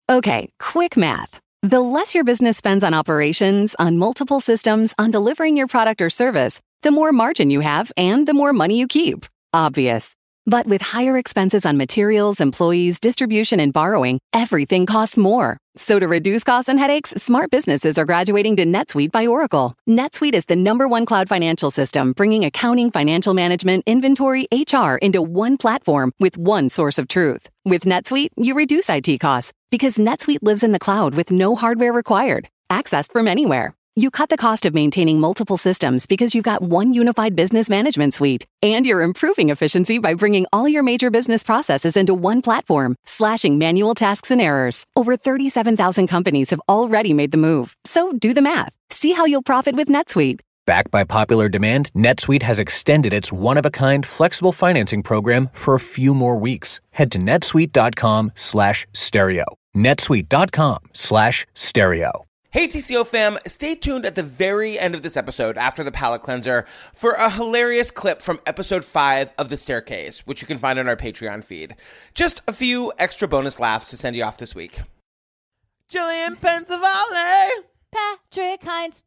Okay, quick math. The less your business spends on operations, on multiple systems, on delivering your product or service, the more margin you have and the more money you keep. Obvious. But with higher expenses on materials, employees, distribution, and borrowing, everything costs more. So to reduce costs and headaches, smart businesses are graduating to NetSuite by Oracle. NetSuite is the #1 cloud financial system, bringing accounting, financial management, inventory, HR into one platform with one source of truth. With NetSuite, you reduce IT costs because NetSuite lives in the cloud with no hardware required, accessed from anywhere. You cut the cost of maintaining multiple systems because you've got one unified business management suite. And you're improving efficiency by bringing all your major business processes into one platform, slashing manual tasks and errors. Over 37,000 companies have already made the move. So do the math. See how you'll profit with NetSuite. Backed by popular demand, NetSuite has extended its one-of-a-kind flexible financing program for a few more weeks. Head to netsuite.com/stereo. netsuite.com/stereo. Hey TCO fam, stay tuned at the very end of this episode after the palate cleanser for a hilarious clip from episode 5 of The Staircase, which you can find on our Patreon feed. Just a few extra bonus laughs to send you off this week. Jillian Pensavalle. Patrick Hines.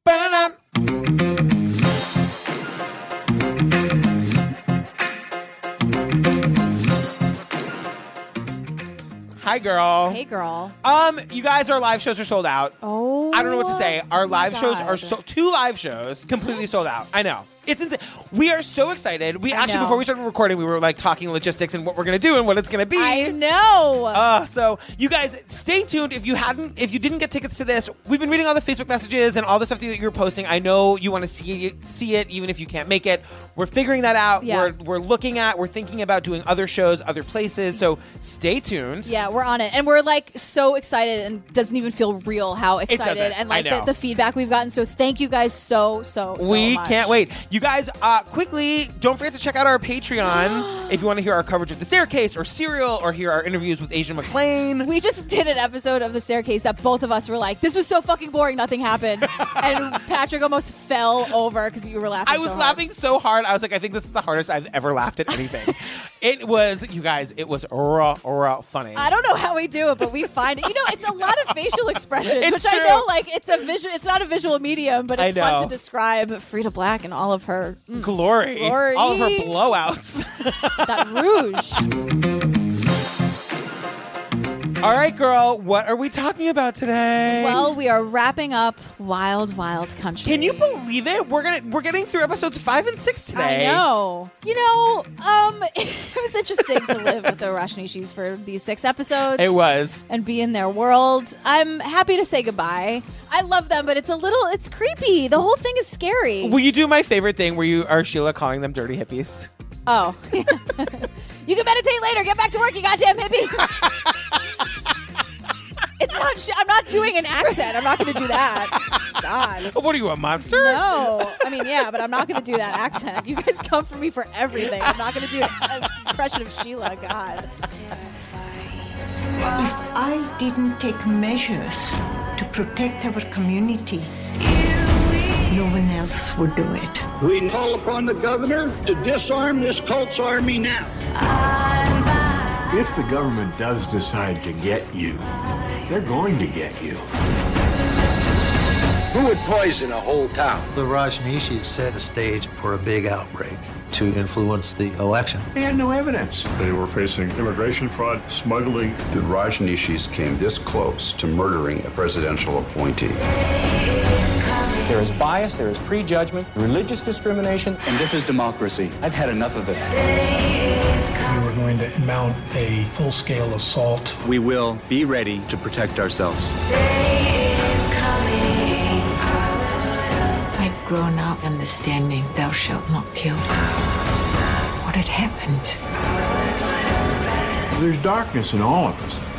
Hi, girl. Hey, girl. You guys, our live shows are sold out. Oh. I don't know what to say. Our live shows are 2 live shows completely sold out. I know. It's insane. We are so excited. We actually, before we started recording, we were like talking logistics and what we're going to do and what it's going to be. I know. So you guys stay tuned. If you didn't get tickets to this, we've been reading all the Facebook messages and all the stuff that you're posting. I know you want to see it even if you can't make it. We're figuring that out. Yeah. We're thinking about doing other shows, other places. So stay tuned. Yeah, we're on it. And we're like so excited and doesn't even feel real how excited and like the feedback we've gotten. So thank you guys so We much. can't wait. You guys, quickly, don't forget to check out our Patreon if you want to hear our coverage of The Staircase or Serial or hear our interviews with Asia McClain. We just did an episode of The Staircase that both of us were like, this was so fucking boring, nothing happened. And Patrick almost fell over because you were laughing I was laughing so hard. I was like, I think this is the hardest I've ever laughed at anything. It was, you guys, it was raw funny. I don't know how we do it, but we find it. You know, it's a lot of facial expressions, It's which true. I know, like, it's not a visual medium, but it's I fun know. to describe Frida Black and all of her Glory. All of her blowouts. that rouge. All right, girl, what are we talking about today? Well, we are wrapping up Wild Wild Country. Can you believe it? We're getting through episodes 5 and 6 today. I know. You know, it was interesting to live with the Rajneeshis for these 6 episodes. It was. And be in their world. I'm happy to say goodbye. I love them, but it's creepy. The whole thing is scary. Will you do my favorite thing where you are Sheila calling them dirty hippies? Oh. You can meditate later. Get back to work, you goddamn hippies. I'm not doing an accent. I'm not going to do that. God. What are you, a monster? No. I mean, yeah, but I'm not going to do that accent. You guys come for me for everything. I'm not going to do an impression of Sheila. God. If I didn't take measures to protect our community, no one else would do it. We call upon the governor to disarm this cult's army now. If the government does decide to get you, they're going to get you. Who would poison a whole town? The Rajneeshis set a stage for a big outbreak to influence the election. They had no evidence. They were facing immigration fraud, smuggling. The Rajneeshis came this close to murdering a presidential appointee. There is bias, there is prejudgment, religious discrimination. And this is democracy. I've had enough of it. We were going to mount a full-scale assault. We will be ready to protect ourselves. I'd grown up understanding thou shalt not kill. What had happened? There's darkness in all of us.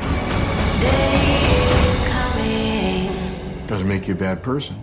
Doesn't make you a bad person.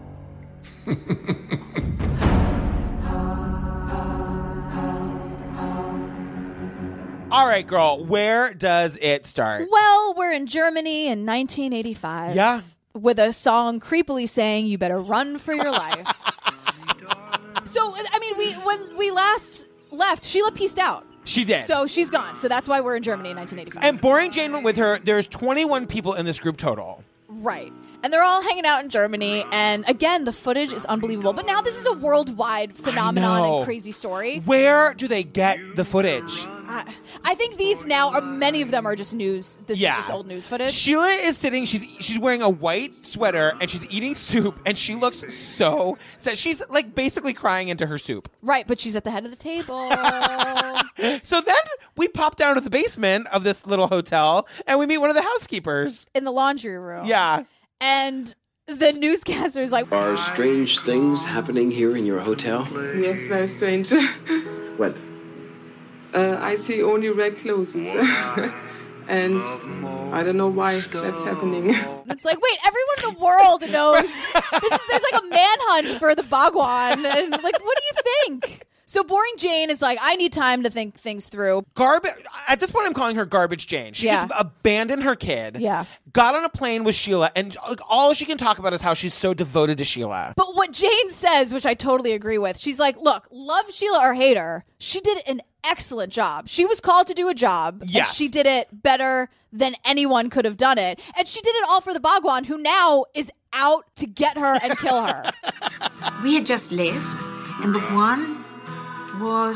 All right, girl, where does it start? Well, we're in Germany in 1985. Yeah. With a song creepily saying, "You better run for your life." So, I mean, when we last left, Sheila peaced out. She did. So she's gone. So that's why we're in Germany in 1985. And Boring Jane went with her. There's 21 people in this group total. Right. And they're all hanging out in Germany. And again, the footage is unbelievable. But now this is a worldwide phenomenon and crazy story. Where do they get the footage? I think these now are, many of them are just news. This is just old news footage. Sheila is sitting, she's wearing a white sweater and she's eating soup and she looks so sad. She's like basically crying into her soup. Right, but she's at the head of the table. So then we pop down to the basement of this little hotel and we meet one of the housekeepers. In the laundry room. Yeah. And the newscaster's like, Are strange things happening here in your hotel? Yes, very strange. What? I see only red clothes. And I don't know why that's happening. It's like, wait, everyone in the world knows. There's like a manhunt for the Bhagwan. And like, what do you think? So Boring Jane is like, I need time to think things through. At this point, I'm calling her Garbage Jane. She just abandoned her kid. Yeah. Got on a plane with Sheila, and like, all she can talk about is how she's so devoted to Sheila. But what Jane says, which I totally agree with, she's like, look, love Sheila or hate her, she did an excellent job. She was called to do a job. Yes. And she did it better than anyone could have done it. And she did it all for the Bhagwan, who now is out to get her and kill her. We had just left, and Bhagwan was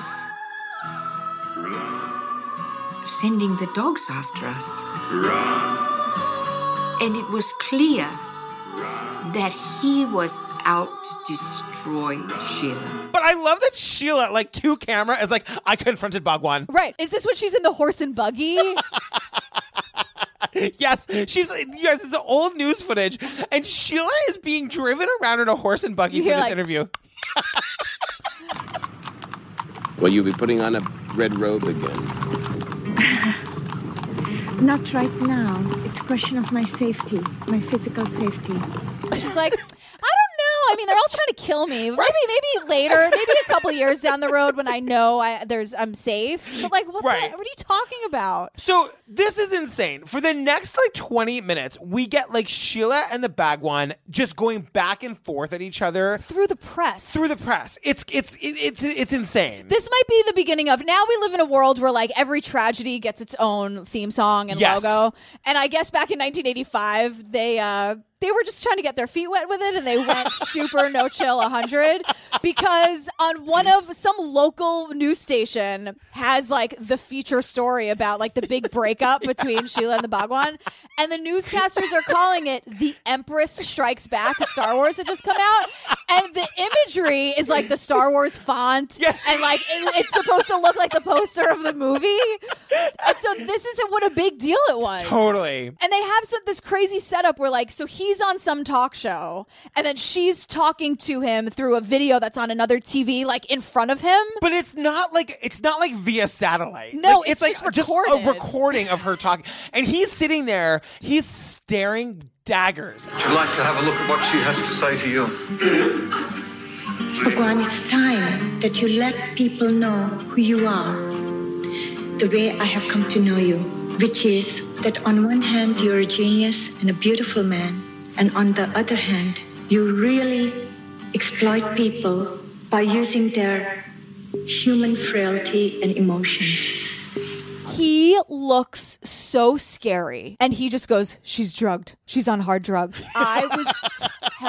sending the dogs after us. And it was clear that he was out to destroy Sheila. But I love that Sheila, like, to camera, is like, I confronted Bhagwan. Right. Is this when she's in the horse and buggy? Yes, it's the old news footage, and Sheila is being driven around in a horse and buggy for this interview. Will you be putting on a red robe again? Not right now. It's a question of my safety, my physical safety. She's like, I don't know. I mean, they're all trying to kill me. Maybe later, maybe a couple years down the road when I know I'm safe. But like, what are you talking about? So this is insane. For the next like 20 minutes, we get like Sheila and the Bhagwan just going back and forth at each other through the press. It's insane. This might be the beginning of, now we live in a world where like every tragedy gets its own theme song and logo. And I guess back in 1985, they were just trying to get their feet wet with it, and they went super no chill 100 because on some local news station has like the feature story about like the big breakup between Sheila and the Bhagwan, and the newscasters are calling it The Empress Strikes Back. Star Wars had just come out, and the imagery is like the Star Wars font, and like it's supposed to look like the poster of the movie. And so this is what a big deal it was. Totally. And they have this crazy setup where like, so he's on some talk show and then she's talking to him through a video that's on another TV, like in front of him. But it's not like via satellite. No, like, it's like just recorded. A recording of her talking. And he's sitting there, he's staring daggers. Would you like to have a look at what she has to say to you? Bhagwan, it's time that you let people know who you are. The way I have come to know you, which is that on one hand, you're a genius and a beautiful man, and on the other hand, you really exploit people by using their human frailty and emotions. He looks so scary, and he just goes, she's drugged. She's on hard drugs. I was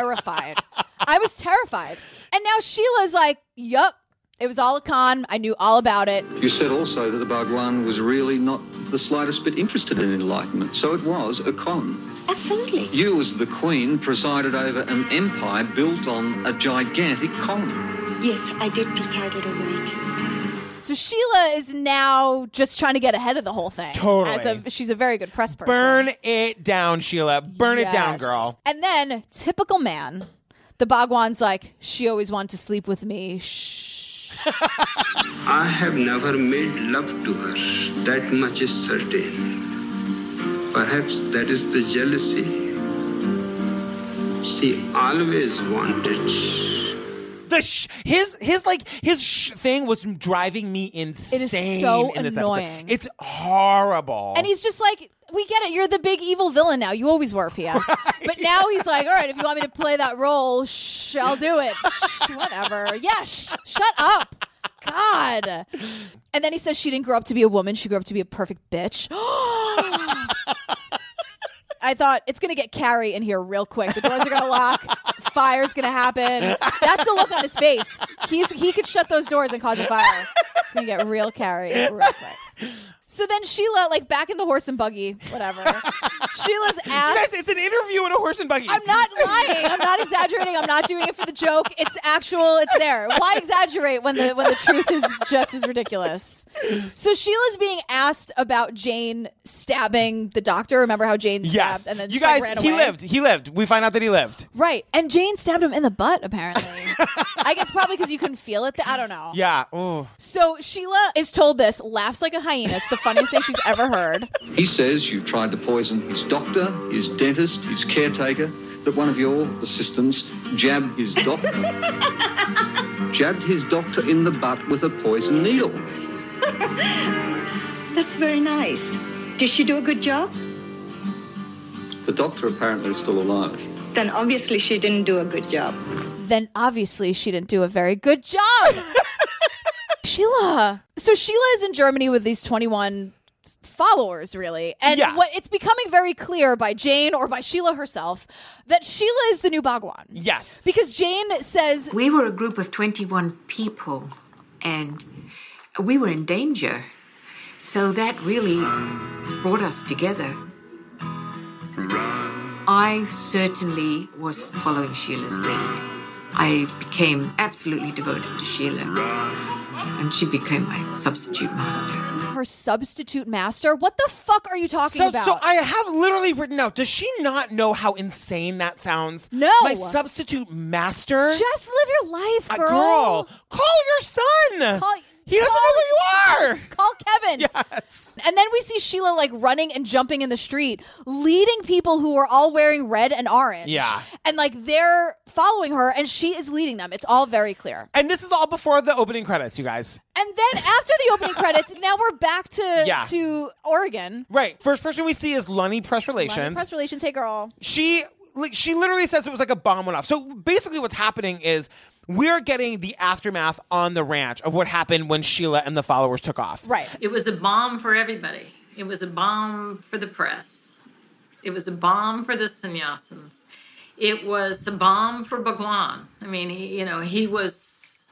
terrified. And now Sheila's like, yup. It was all a con. I knew all about it. You said also that the Bhagwan was really not the slightest bit interested in enlightenment, so it was a con. Absolutely. You, as the queen, presided over an empire built on a gigantic con. Yes, I did preside over it. So Sheila is now just trying to get ahead of the whole thing. Totally. She's a very good press person. Burn it down, Sheila. Burn it down, girl. And then, typical man, the Bhagwan's like, she always wanted to sleep with me. Shh. I have never made love to her. That much is certain. Perhaps that is the jealousy. She always wanted. His thing was driving me insane. It is so in this annoying. Episode. It's horrible. And he's just like, we get it. You're the big evil villain now. You always were, P.S. Right. But now he's like, all right, if you want me to play that role, I'll do it. Whatever. Yeah, shut up. God. And then he says she didn't grow up to be a woman. She grew up to be a perfect bitch. I thought it's going to get Carrie in here real quick. The doors are going to lock. Fire's going to happen. That's a look on his face. He could shut those doors and cause a fire. It's going to get real Carrie real quick. So then Sheila, like back in the horse and buggy, whatever. Sheila's asked. You guys, it's an interview in a horse and buggy. I'm not lying. I'm not exaggerating. I'm not doing it for the joke. It's actual. It's there. Why exaggerate when the truth is just as ridiculous? So Sheila's being asked about Jane stabbing the doctor. Remember how Jane stabbed and then just ran away? He lived. We find out that he lived. Right. And Jane stabbed him in the butt, apparently. I guess probably because you couldn't feel it. I don't know. Yeah. Ooh. So Sheila is told this, laughs like a hyena. It's the funniest thing she's ever heard. He says you tried to poison his doctor, his dentist, his caretaker, that one of your assistants jabbed his doctor in the butt with a poison needle. That's very nice. Did she do a good job? The doctor apparently is still alive. Then obviously she didn't do a good job. Then obviously she didn't do a very good job. Sheila. So Sheila is in Germany with these 21 followers, really. And what it's becoming very clear by Jane or by Sheila herself that Sheila is the new Bhagwan. Yes. Because Jane says... We were a group of 21 people, and we were in danger. So that really brought us together. I certainly was following Sheila's lead. I became absolutely devoted to Sheila, and she became my substitute master. Her substitute master? What the fuck are you talking about? So I have literally written out, does she not know how insane that sounds? No. My substitute master? Just live your life, girl. Girl, call your son. He doesn't know who you are. Call Kevin. Yes. And then we see Sheila like running and jumping in the street, leading people who are all wearing red and orange. Yeah. And like they're following her and she is leading them. It's all very clear. And this is all before the opening credits, you guys. And then after the opening credits, now we're back to Oregon. Right. First person we see is Lunny Press Relations. Lunny Press Relations, hey girl. She literally says it was like a bomb went off. So basically what's happening is we're getting the aftermath on the ranch of what happened when Sheila and the followers took off. Right. It was a bomb for everybody. It was a bomb for the press. It was a bomb for the sannyasins. It was a bomb for Bhagwan. I mean, he was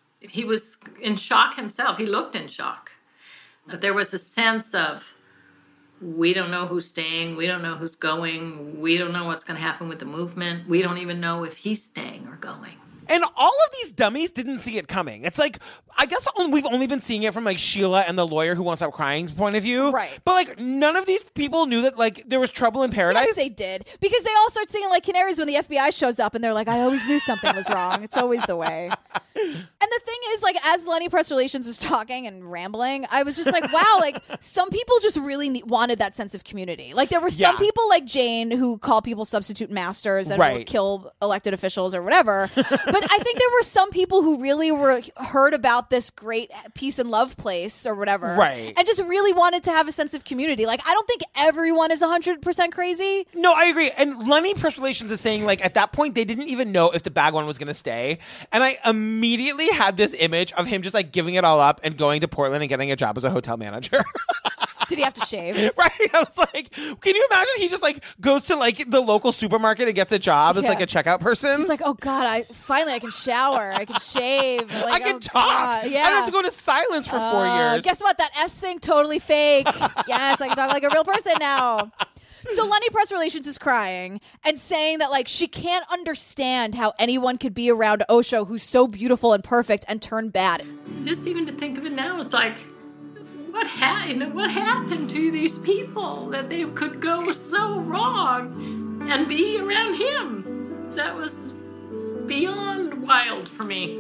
in shock himself. He looked in shock. But there was a sense of, we don't know who's staying. We don't know who's going. We don't know what's going to happen with the movement. We don't even know if he's staying or going. And all of these dummies didn't see it coming. It's like, I guess we've only been seeing it from like Sheila and the lawyer who won't stop crying's point of view. Right. But like none of these people knew that like there was trouble in paradise. Yes, they did. Because they all start singing like canaries when the FBI shows up and they're like, I always knew something was wrong. It's always the way. And the thing is, like, as Lunny Press Relations was talking and rambling, I was just like, wow, like, some people just really wanted that sense of community. Like, there were some people like Jane who call people substitute masters and will kill elected officials or whatever. But I think there were some people who really heard about this great peace and love place or whatever. Right. And just really wanted to have a sense of community. Like, I don't think everyone is 100% crazy. No, I agree. And Lunny Press Relations is saying, like, at that point, they didn't even know if the Bhagwan was going to stay. And I immediately had this image of him just, like, giving it all up and going to Portland and getting a job as a hotel manager. Did he have to shave? Right. I was like, can you imagine he just, like, goes to, like, the local supermarket and gets a job as, like, a checkout person? He's like, oh, God, I can shower. I can shave. Like, I can talk. Yeah. I don't have to go to silence for 4 years. Guess what? That S thing, totally fake. Yes, I can talk like a real person now. So Lunny Press Relations is crying and saying that, like, she can't understand how anyone could be around Osho, who's so beautiful and perfect, and turn bad. Just even to think of it now, it's like, what happened to these people that they could go so wrong and be around him? That was beyond wild for me.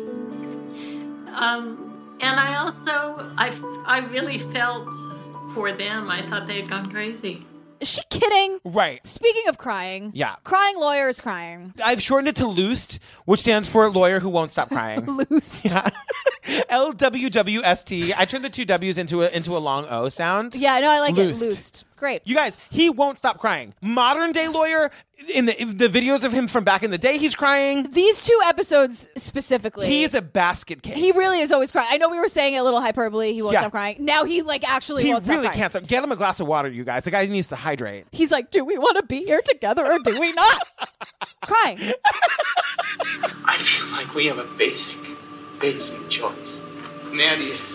And I also, I really felt for them. I thought they had gone crazy. Is she kidding? Right. Speaking of crying. Yeah. Crying lawyer is crying. I've shortened it to LOOST, which stands for lawyer who won't stop crying. LOOST. Yeah. LWWST. I turned the two W's into a long O sound. Yeah, no, I like LOOST. it. LOOST. Great. You guys, he won't stop crying. Modern day Lawyer, in the videos of him from back in the day, he's crying. These 2 episodes specifically. He's a basket case. He really is always crying. I know we were saying a little hyperbole. He won't stop crying. Now he actually won't stop crying. He really can't stop. Get him a glass of water, you guys. The guy needs to hydrate. He's like, do we want to be here together or do we not? Crying. I feel like we have a basic choice. And that is,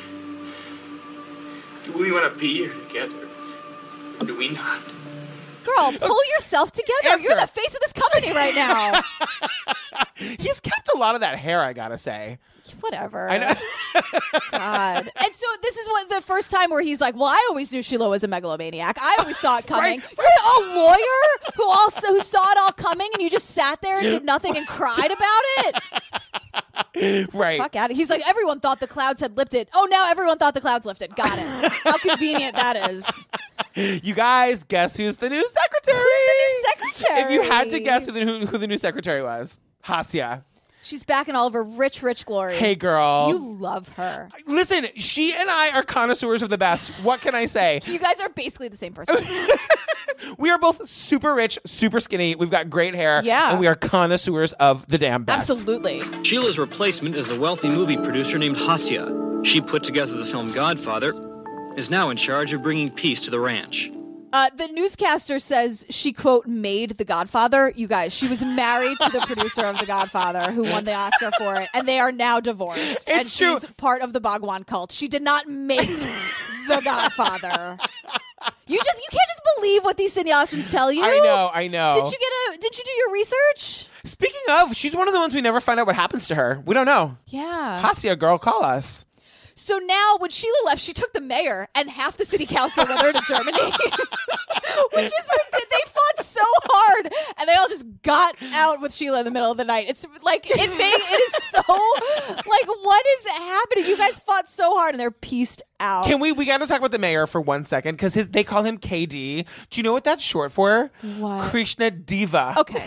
do we want to be here together or do we not? Girl, pull yourself together. Answer. You're the face of this company right now. He's kept a lot of that hair, I gotta say. Whatever. I know. God. And so this is the first time where he's like, well, I always knew Sheila was a megalomaniac. I always saw it coming. Right. You're a lawyer who saw it all coming and you just sat there and did nothing and cried about it? Right. Fuck out of it. He's like, everyone thought the clouds had lifted. Oh, now everyone thought the clouds lifted. Got it. How convenient that is. You guys, guess who's the new secretary? Who's the new secretary? If you had to guess who the new secretary was, Hassia. She's back in all of her rich glory. Hey, girl. You love her. Listen, she and I are connoisseurs of the best. What can I say? You guys are basically the same person. We are both super rich, super skinny. We've got great hair. Yeah. And we are connoisseurs of the damn best. Absolutely. Sheila's replacement is a wealthy movie producer named Hassia. She put together the film Godfather, is now in charge of bringing peace to the ranch. The newscaster says she, quote, made The Godfather. You guys, she was married to the producer of The Godfather who won the Oscar for it, and they are now divorced. It's true. She's part of the Bhagwan cult. She did not make The Godfather. You can't just believe what these sannyasins tell you. I know. Did you do your research? Speaking of, she's one of the ones we never find out what happens to her. We don't know. Yeah. Hassia, girl, call us. So now, when Sheila left, she took the mayor and half the city council with her to Germany. Which is what they fought so hard, and they all just got out with Sheila in the middle of the night. It's like it is so like, what is happening? You guys fought so hard, and they're pieced out. Can we got to talk about the mayor for 1 second because they call him KD. Do you know what that's short for? What? Krishna Diva. Okay.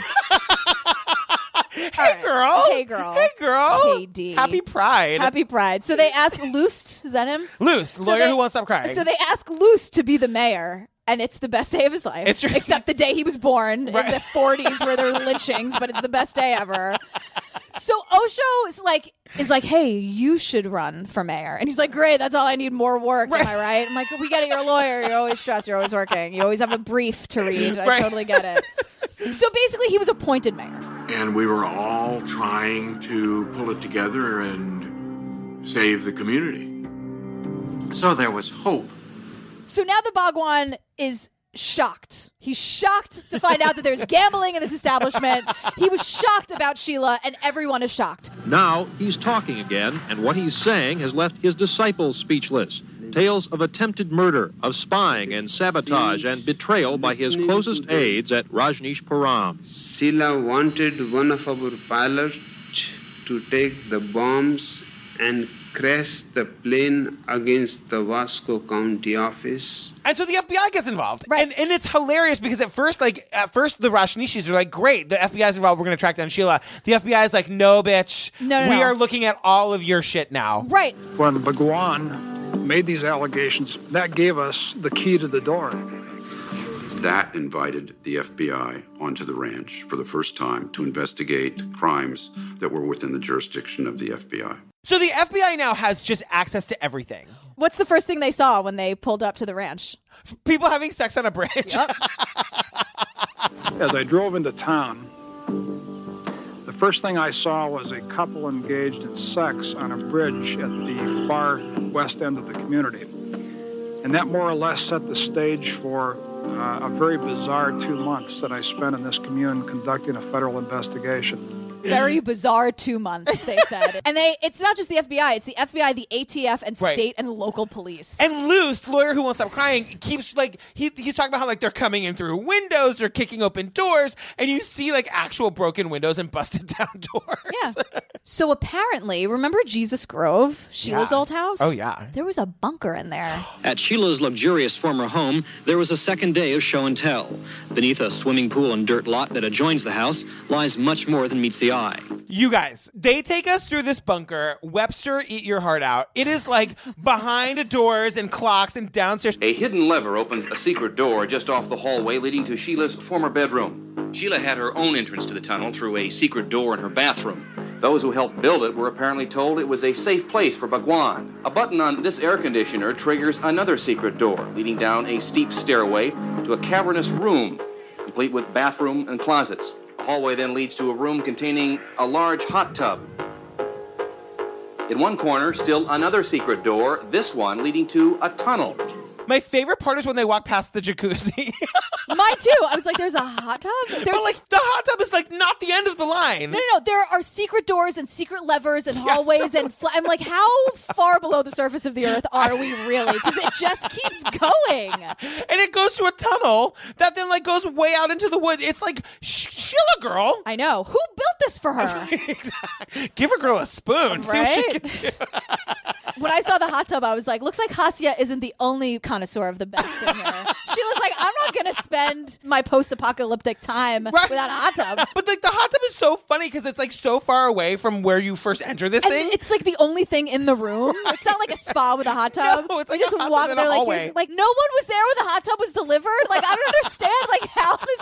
Hey, girl. Hey, girl. Hey, girl. KD. Happy Pride. Happy Pride. So they ask Loost, is that him? Loost, lawyer who won't stop crying. So they ask Loost to be the mayor, and it's the best day of his life. It's true. Except the day he was born in the 40s where there were lynchings, but it's the best day ever. So Osho is like, hey, you should run for mayor. And he's like, great, that's all I need, more work. Am I right? I'm like, we get it, you're a lawyer. You're always stressed. You're always working. You always have a brief to read. I totally get it. So basically, he was appointed mayor. And we were all trying to pull it together and save the community. So there was hope. So now the Bhagwan is shocked. He's shocked to find out that there's gambling in this establishment. He was shocked about Sheila, and everyone is shocked. Now he's talking again, and what he's saying has left his disciples speechless. Tales of attempted murder, of spying and sabotage and betrayal by his closest aides at Rajneeshpuram. Sheila wanted one of our pilots to take the bombs and crash the plane against the Wasco County office. And so the FBI gets involved. Right. And it's hilarious because at first the Rajneeshis are like, great, the FBI's involved, we're going to track down Sheila. The FBI is like, no, bitch. No. We are looking at all of your shit now. Right. When Bhagwan made these allegations, that gave us the key to the door. That invited the FBI onto the ranch for the first time to investigate crimes that were within the jurisdiction of the FBI. So the FBI now has just access to everything. What's the first thing they saw when they pulled up to the ranch? People having sex on a bridge. Yep. As I drove into town, the first thing I saw was a couple engaged in sex on a bridge at the far west end of the community. And that more or less set the stage for a very bizarre 2 months that I spent in this commune conducting a federal investigation. Very bizarre 2 months, they said. And it's not just the FBI, it's the FBI, the ATF, and state and local police. And Luce, lawyer who won't stop crying, keeps he's talking about how they're coming in through windows, they're kicking open doors, and you see actual broken windows and busted down doors. Yeah. So apparently, remember Jesus Grove, Sheila's old house? Oh, yeah. There was a bunker in there. At Sheila's luxurious former home, there was a second day of show and tell. Beneath a swimming pool and dirt lot that adjoins the house lies much more than meets the FBI. You guys, they take us through this bunker. Webster, eat your heart out. It is like behind doors and clocks and downstairs. A hidden lever opens a secret door just off the hallway leading to Sheila's former bedroom. Sheila had her own entrance to the tunnel through a secret door in her bathroom. Those who helped build it were apparently told it was a safe place for Bhagwan. A button on this air conditioner triggers another secret door leading down a steep stairway to a cavernous room, complete with bathroom and closets. The hallway then leads to a room containing a large hot tub. In one corner, still another secret door, this one leading to a tunnel. My favorite part is when they walk past the jacuzzi. Mine too. I was like, there's a hot tub? But like, the hot tub is like not the end of the line. No. There are secret doors and secret levers and hallways and I'm like, how far below the surface of the earth are we really? Because it just keeps going. And it goes to a tunnel that then like goes way out into the woods. It's like, Sheila, girl. I know. Who built this for her? Give a girl a spoon. Right? See what she can do. When I saw the hot tub, I was like, looks like Hassia isn't the only connoisseur of the best in here. She was like, I'm not going to spend my post-apocalyptic time without a hot tub. But like the hot tub is so funny because it's like so far away from where you first enter this thing. It's like the only thing in the room. It's not like a spa with a hot tub. No, it's like you just a hot walk tub in there a like, hallway. like no one was there when the hot tub was delivered. Like I don't understand like how this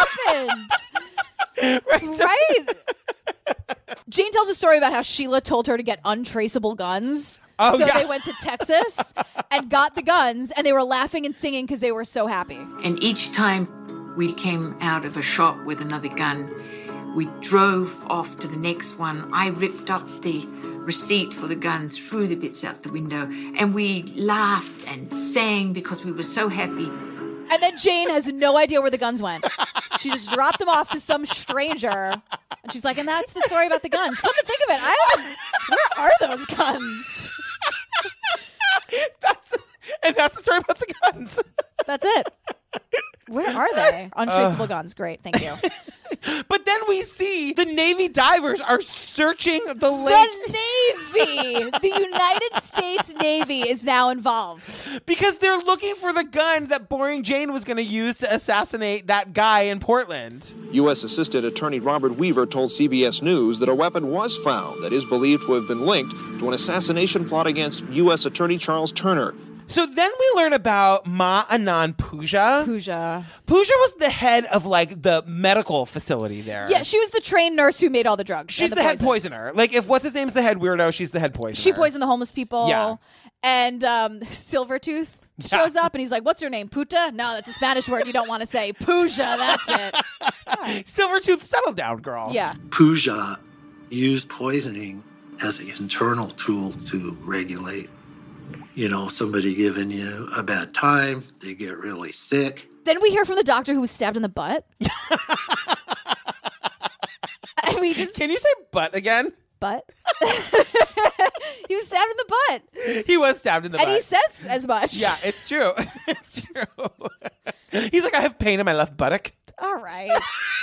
all happened. Right? Jane tells a story about how Sheila told her to get untraceable guns. So they went to Texas and got the guns, and they were laughing and singing because they were so happy. And each time we came out of a shop with another gun, we drove off to the next one. I ripped up the receipt for the gun, threw the bits out the window, and we laughed and sang because we were so happy. And then Jane has no idea where the guns went. She just dropped them off to some stranger. And she's like, and that's the story about the guns. Come to think of it, where are those guns? That's the story about the guns. That's it. Where are they? Untraceable guns. Great. Thank you. But then we see the Navy divers are searching the lake. The Navy! The United States Navy is now involved. Because they're looking for the gun that Boring Jane was going to use to assassinate that guy in Portland. U.S. Assistant Attorney Robert Weaver told CBS News that a weapon was found that is believed to have been linked to an assassination plot against U.S. Attorney Charles Turner. So then we learn about Ma Anand Pooja. Pooja was the head of like the medical facility there. Yeah, she was the trained nurse who made all the drugs. She's the head poisoner. Like if what's his name's the head weirdo, she's the head poisoner. She poisoned the homeless people. Yeah. And Silvertooth shows up and he's like, what's your name? Puta? No, that's a Spanish word you don't want to say. Pooja, that's it. Right. Silvertooth, settle down, girl. Yeah. Pooja used poisoning as an internal tool to regulate. You know, somebody giving you a bad time, they get really sick. Then we hear from the doctor who was stabbed in the butt. And we just... Can you say butt again? Butt? He was stabbed in the butt. He was stabbed in the butt. And he says as much. Yeah, it's true. It's true. He's like, I have pain in my left buttock. All right.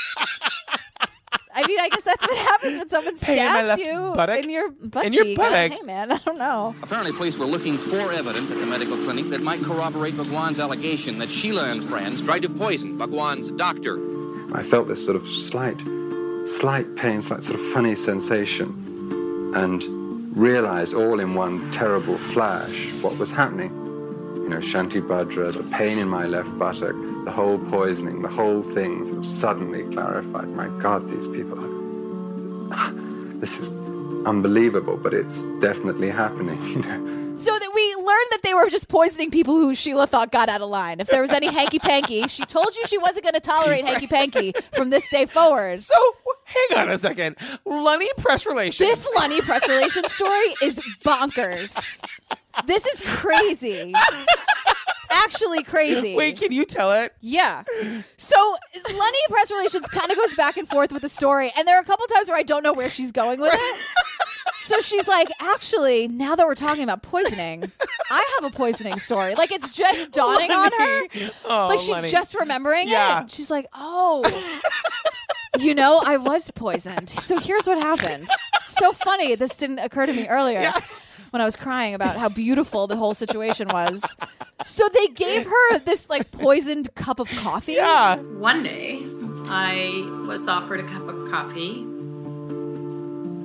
I mean, I guess that's what happens when someone stabs you in your butt in your cheek. buttock. Hey, man, I don't know. Apparently, police were looking for evidence at the medical clinic that might corroborate Bhagwan's allegation that Sheila and friends tried to poison Bhagwan's doctor. I felt this sort of slight pain, sort of funny sensation, and realized all in one terrible flash what was happening. You know, Shanti Bhadra, the pain in my left buttock, the whole poisoning, the whole thing sort of suddenly clarified. My God, these people this is unbelievable, but it's definitely happening, you know. So that we learned that they were just poisoning people who Sheila thought got out of line. If there was any hanky-panky, she told you she wasn't going to tolerate hanky-panky from this day forward. So, hang on a second. Lunny press relations. This Lunny press relations story is bonkers. This is crazy. Actually crazy. Wait, can you tell it? Yeah. So Lunny press relations kind of goes back and forth with the story, and there are a couple times where I don't know where she's going with it. So she's like, actually, now that we're talking about poisoning, I have a poisoning story. Like, it's just dawning on her. Oh, like, she's Lunny. just remembering Yeah. it. She's like, oh, you know, I was poisoned. So here's what happened. So funny. This didn't occur to me earlier. Yeah. When I was crying about how beautiful the whole situation was. So they gave her this like poisoned cup of coffee. Yeah. One day, I was offered a cup of coffee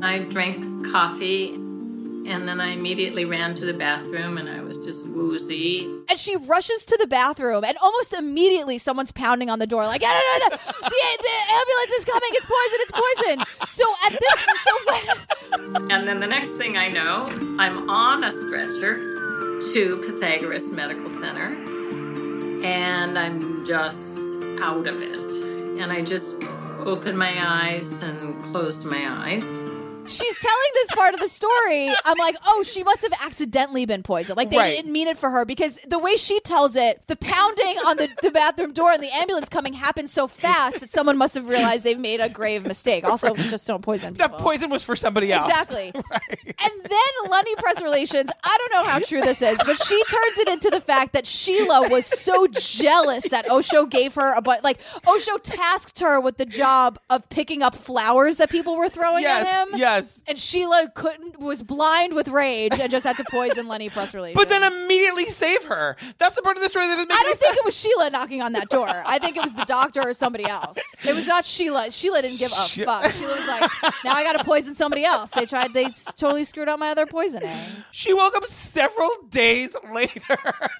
I drank coffee, and then I immediately ran to the bathroom, and I was just woozy. And she rushes to the bathroom, and almost immediately someone's pounding on the door, like, the ambulance is coming, it's poison. So at this, And then the next thing I know, I'm on a stretcher to Pythagoras Medical Center, and I'm just out of it. And I just opened my eyes and closed my eyes. She's telling this part of the story. I'm like, oh, she must have accidentally been poisoned. Like, they didn't mean it for her, because the way she tells it, the pounding on the bathroom door and the ambulance coming happens so fast that someone must have realized they've made a grave mistake. Also, just don't poison people. That poison was for somebody else. Exactly. And then Lenny Press Relations, I don't know how true this is, but she turns it into the fact that Sheila was so jealous that Osho gave her Osho tasked her with the job of picking up flowers that people were throwing at him. Yes. And Sheila was blind with rage and just had to poison Lenny Press Relations. But then immediately save her. That's the part of the story that doesn't make I don't think it was Sheila knocking on that door. I think it was the doctor or somebody else. It was not Sheila. Sheila didn't give a fuck. Sheila was like, now I got to poison somebody else. They totally screwed up my other poisoning. She woke up several days later.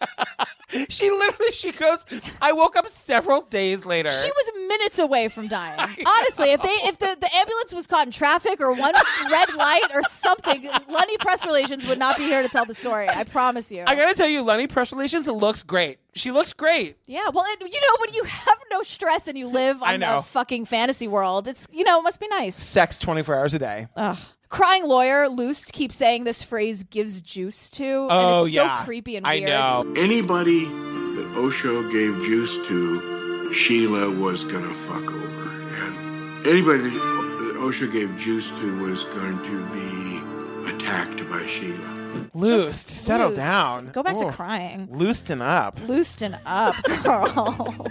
She goes, I woke up several days later. She was minutes away from dying. Honestly, if the ambulance was caught in traffic or one red light or something, Lenny Press Relations would not be here to tell the story. I promise you. I gotta tell you, Lenny Press Relations looks great. She looks great. Yeah, well, when you have no stress and you live on a fucking fantasy world, it's, it must be nice. Sex 24 hours a day. Ugh. Crying lawyer Loost keeps saying this phrase gives juice to, and it's so creepy and weird. I know. Anybody that Osho gave juice to, Sheila was gonna fuck over. And anybody that Osho gave juice to was going to be attacked by Sheila. Loost, settle down. Go back to crying. Loosen up. Loosen up, girl.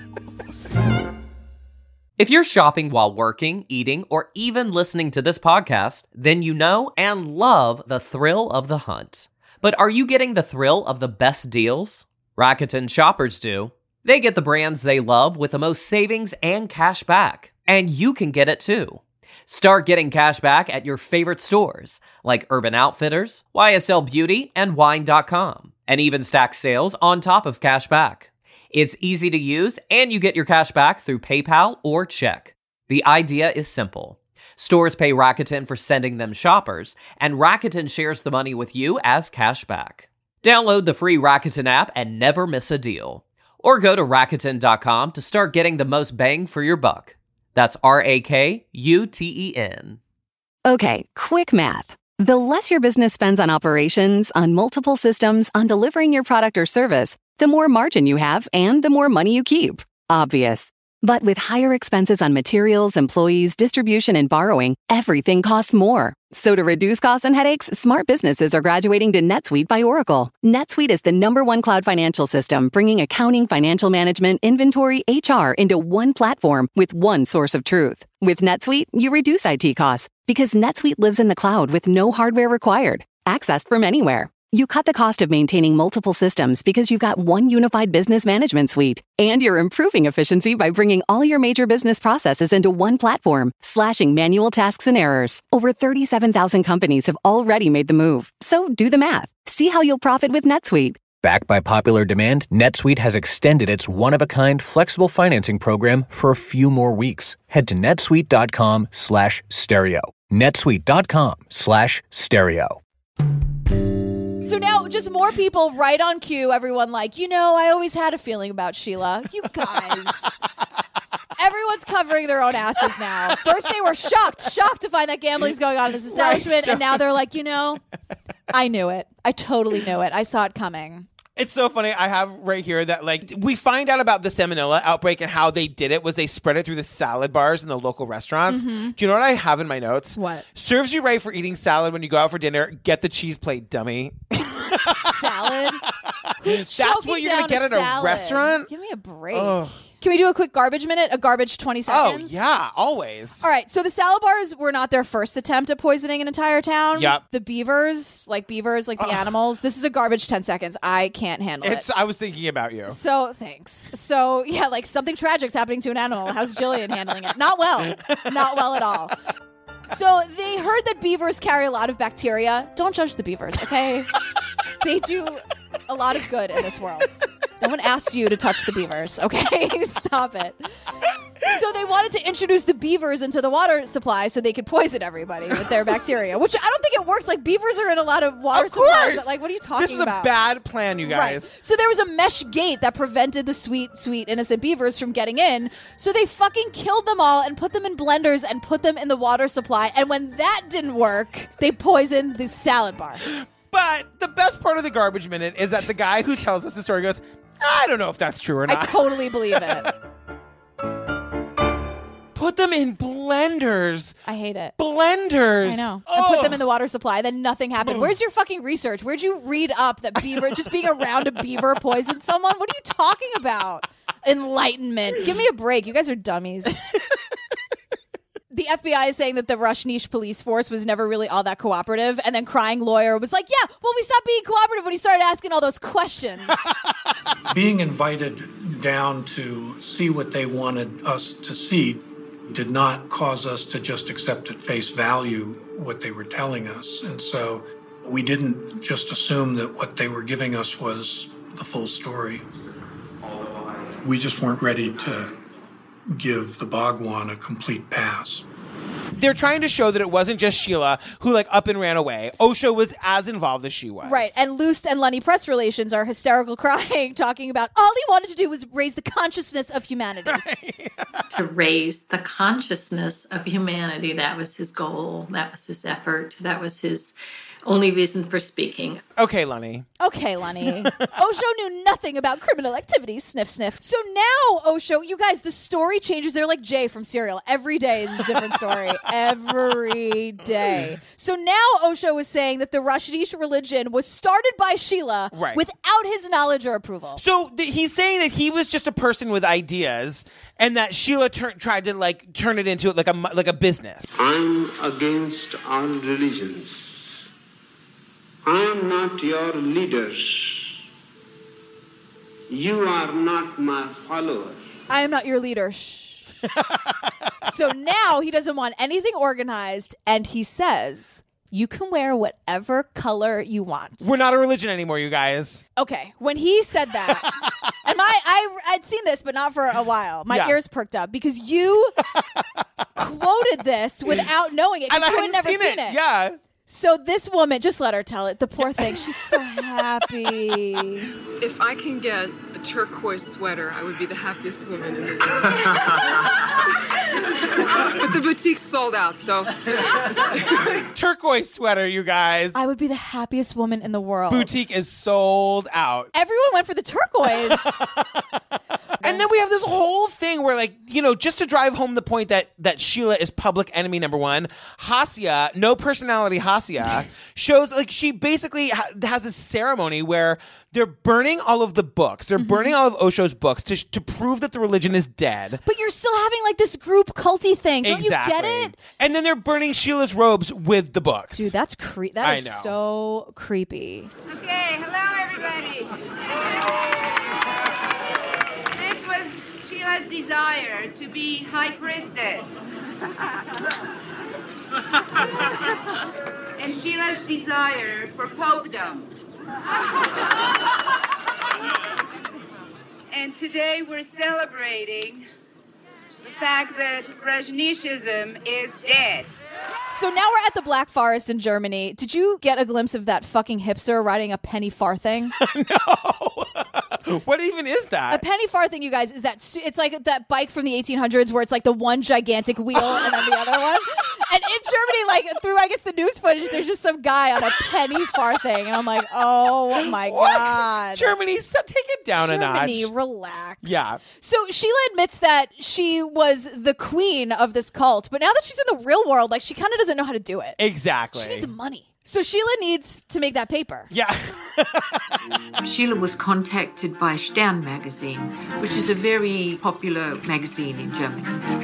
If you're shopping while working, eating, or even listening to this podcast, then you know and love the thrill of the hunt. But are you getting the thrill of the best deals? Rakuten shoppers do. They get the brands they love with the most savings and cash back. And you can get it too. Start getting cash back at your favorite stores, like Urban Outfitters, YSL Beauty, and Wine.com, and even stack sales on top of cash back. It's easy to use, and you get your cash back through PayPal or check. The idea is simple. Stores pay Rakuten for sending them shoppers, and Rakuten shares the money with you as cash back. Download the free Rakuten app and never miss a deal. Or go to Rakuten.com to start getting the most bang for your buck. That's RAKUTEN. Okay, quick math. The less your business spends on operations, on multiple systems, on delivering your product or service, the more margin you have and the more money you keep. Obvious. But with higher expenses on materials, employees, distribution, and borrowing, everything costs more. So to reduce costs and headaches, smart businesses are graduating to NetSuite by Oracle. NetSuite is the #1 cloud financial system, bringing accounting, financial management, inventory, HR into one platform with one source of truth. With NetSuite, you reduce IT costs because NetSuite lives in the cloud with no hardware required, accessed from anywhere. You cut the cost of maintaining multiple systems because you've got one unified business management suite. And you're improving efficiency by bringing all your major business processes into one platform, slashing manual tasks and errors. Over 37,000 companies have already made the move. So do the math. See how you'll profit with NetSuite. Backed by popular demand, NetSuite has extended its one-of-a-kind flexible financing program for a few more weeks. Head to netsuite.com/stereo. netsuite.com/stereo. So now just more people right on cue, everyone like, I always had a feeling about Sheila. You guys. Everyone's covering their own asses now. First they were shocked to find that gambling's going on in this establishment, and now they're like, I knew it. I totally knew it. I saw it coming. It's so funny. I have right here that we find out about the Salmonella outbreak, and how they did it was they spread it through the salad bars in the local restaurants. Mm-hmm. Do you know what I have in my notes? What? Serves you right for eating salad when you go out for dinner. Get the cheese plate, dummy. Salad? Who's That's what you're going to get at a restaurant? Give me a break. Ugh. Can we do a quick garbage minute? A garbage 20 seconds? Oh, yeah, always. All right, so the salad bars were not their first attempt at poisoning an entire town. Yep. The beavers, like the animals. This is a garbage 10 seconds. I can't handle it. I was thinking about you. So, thanks. So, yeah, something tragic's happening to an animal. How's Jillian handling it? Not well. Not well at all. So they heard that beavers carry a lot of bacteria. Don't judge the beavers, okay? They do a lot of good in this world. No one asked you to touch the beavers, okay? Stop it. So they wanted to introduce the beavers into the water supply so they could poison everybody with their bacteria, which I don't think it works. Like, beavers are in a lot of water supplies. But, like, what are you talking about? This is a bad plan, you guys. Right. So there was a mesh gate that prevented the sweet, sweet, innocent beavers from getting in. So they fucking killed them all and put them in blenders and put them in the water supply. And when that didn't work, they poisoned the salad bar. But the best part of the garbage minute is that the guy who tells us the story goes, I don't know if that's true or not. I totally believe it. Put them in blenders. I hate it. Blenders. I know. And put them in the water supply, then nothing happened. Where's your fucking research? Where'd you read up that beaver, just being around a beaver poisoned someone? What are you talking about? Enlightenment. Give me a break. You guys are dummies. The FBI is saying that the Rajneesh police force was never really all that cooperative, and then Crying Lawyer was like, yeah, well, we stopped being cooperative when he started asking all those questions. Being invited down to see what they wanted us to see did not cause us to just accept at face value what they were telling us. And so we didn't just assume that what they were giving us was the full story. We just weren't ready to give the Bhagwan a complete pass. They're trying to show that it wasn't just Sheila who up and ran away. Osho was as involved as she was. Right. And Luce and Lenny press relations are hysterical crying, talking about all he wanted to do was raise the consciousness of humanity. To raise the consciousness of humanity. That was his goal. That was his effort. That was his only reason for speaking. Okay, Lenny. Osho knew nothing about criminal activities. Sniff, sniff. So now, Osho, you guys, the story changes. They're like Jay from Serial. Every day is a different story. Every day. So now Osho is saying that the Rajneesh religion was started by Sheila without his knowledge or approval. So he's saying that he was just a person with ideas and that Sheila tried to turn it into like a business. I'm against all religions. I am not your leader. You are not my follower. I am not your leader. Shh. So now he doesn't want anything organized, and he says, you can wear whatever color you want. We're not a religion anymore, you guys. Okay, when he said that, and I'd seen this, but not for a while. My ears perked up because you quoted this without knowing it because you had never seen it. Yeah. So this woman, just let her tell it. The poor thing, she's so happy. If I can get a turquoise sweater, I would be the happiest woman in the world. But the boutique's sold out, so. Turquoise sweater, you guys. I would be the happiest woman in the world. Boutique is sold out. Everyone went for the turquoise. And then we have this whole thing where, just to drive home the point that Sheila is public enemy number one, Hasya, no personality Hasya, shows, she basically has this ceremony where they're burning all of the books. They're burning all of Osho's books to prove that the religion is dead. But you're still having, this group culty thing. Don't you get it? And then they're burning Sheila's robes with the books. Dude, that's creepy. That is so creepy. Okay, hello, everybody. This was Sheila's desire to be high priestess. And Sheila's desire for popedom. And today we're celebrating the fact that Rajneeshism is dead. So now we're at the Black Forest in Germany. Did you get a glimpse of that fucking hipster riding a penny farthing? No. What even is that? A penny farthing, you guys, is that it's like that bike from the 1800s where it's the one gigantic wheel and then the other one. And in Germany, through, I guess, the news footage, there's just some guy on a penny farthing. And I'm like, oh my God. Germany, take it down a notch. Germany, relax. Yeah. So Sheila admits that she was the queen of this cult, but now that she's in the real world, she kind of doesn't know how to do it. Exactly. She needs money. So Sheila needs to make that paper. Yeah. Sheila was contacted by Stern magazine, which is a very popular magazine in Germany.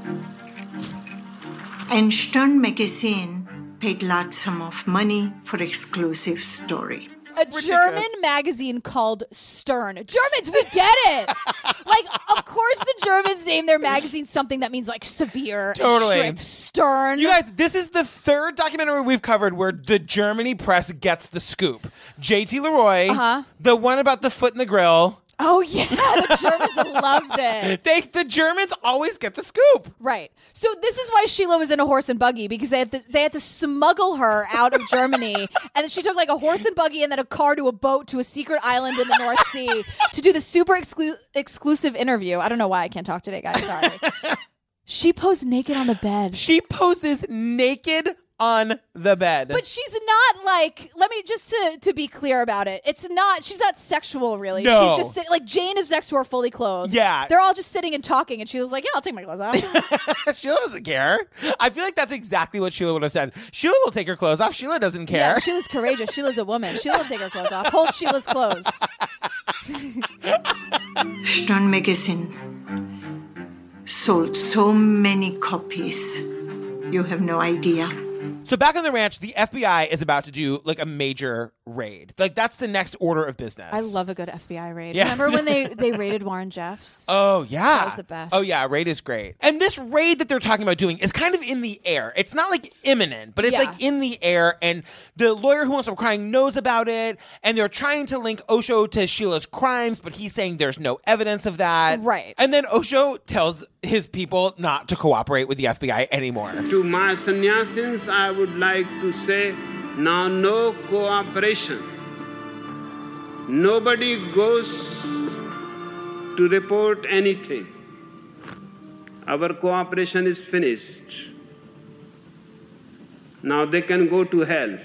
And Stern magazine paid lots of money for exclusive story. A German magazine called Stern. Germans, we get it. Like, of course the Germans name their magazine something that means like severe, Totally. strict, stern. You guys, this is the third documentary we've covered where the Germany press gets the scoop. J.T. Leroy, the one about the foot in the grill. Oh, yeah. The Germans loved it. The Germans always get the scoop. Right. So this is why Sheila was in a horse and buggy, because they had to smuggle her out of Germany. And she took like a horse and buggy and then a car to a boat to a secret island in the North Sea to do the super exclusive interview. I don't know why I can't talk today, guys. Sorry. She posed naked on the bed. She poses naked on the bed. But she's not like, let me just to be clear about it. She's not sexual really. No. She's just sitting, like Jane is next to her fully clothed. Yeah. They're all just sitting and talking and she was like, yeah, I'll take my clothes off. Sheila doesn't care. I feel like that's exactly what Sheila would have said. Sheila will take her clothes off. Sheila doesn't care. Yeah, Sheila's courageous. Sheila's a woman. Sheila will take her clothes off. Hold Sheila's clothes. Stern magazine sold so many copies. You have no idea. So back on the ranch, the FBI is about to do like a major raid. Like that's the next order of business. I love a good FBI raid. Yeah. Remember when they raided Warren Jeffs? Oh, yeah. That was the best. Oh, yeah. Raid is great. And this raid that they're talking about doing is kind of in the air. It's not like imminent, but it's like in the air. And the lawyer who wants to crying knows about it. And they're trying to link Osho to Sheila's crimes, but he's saying there's no evidence of that. Right. And then Osho tells his people not to cooperate with the FBI anymore. To my sannyasins, I would like to say, now no cooperation. Nobody goes to report anything. Our cooperation is finished. Now they can go to hell.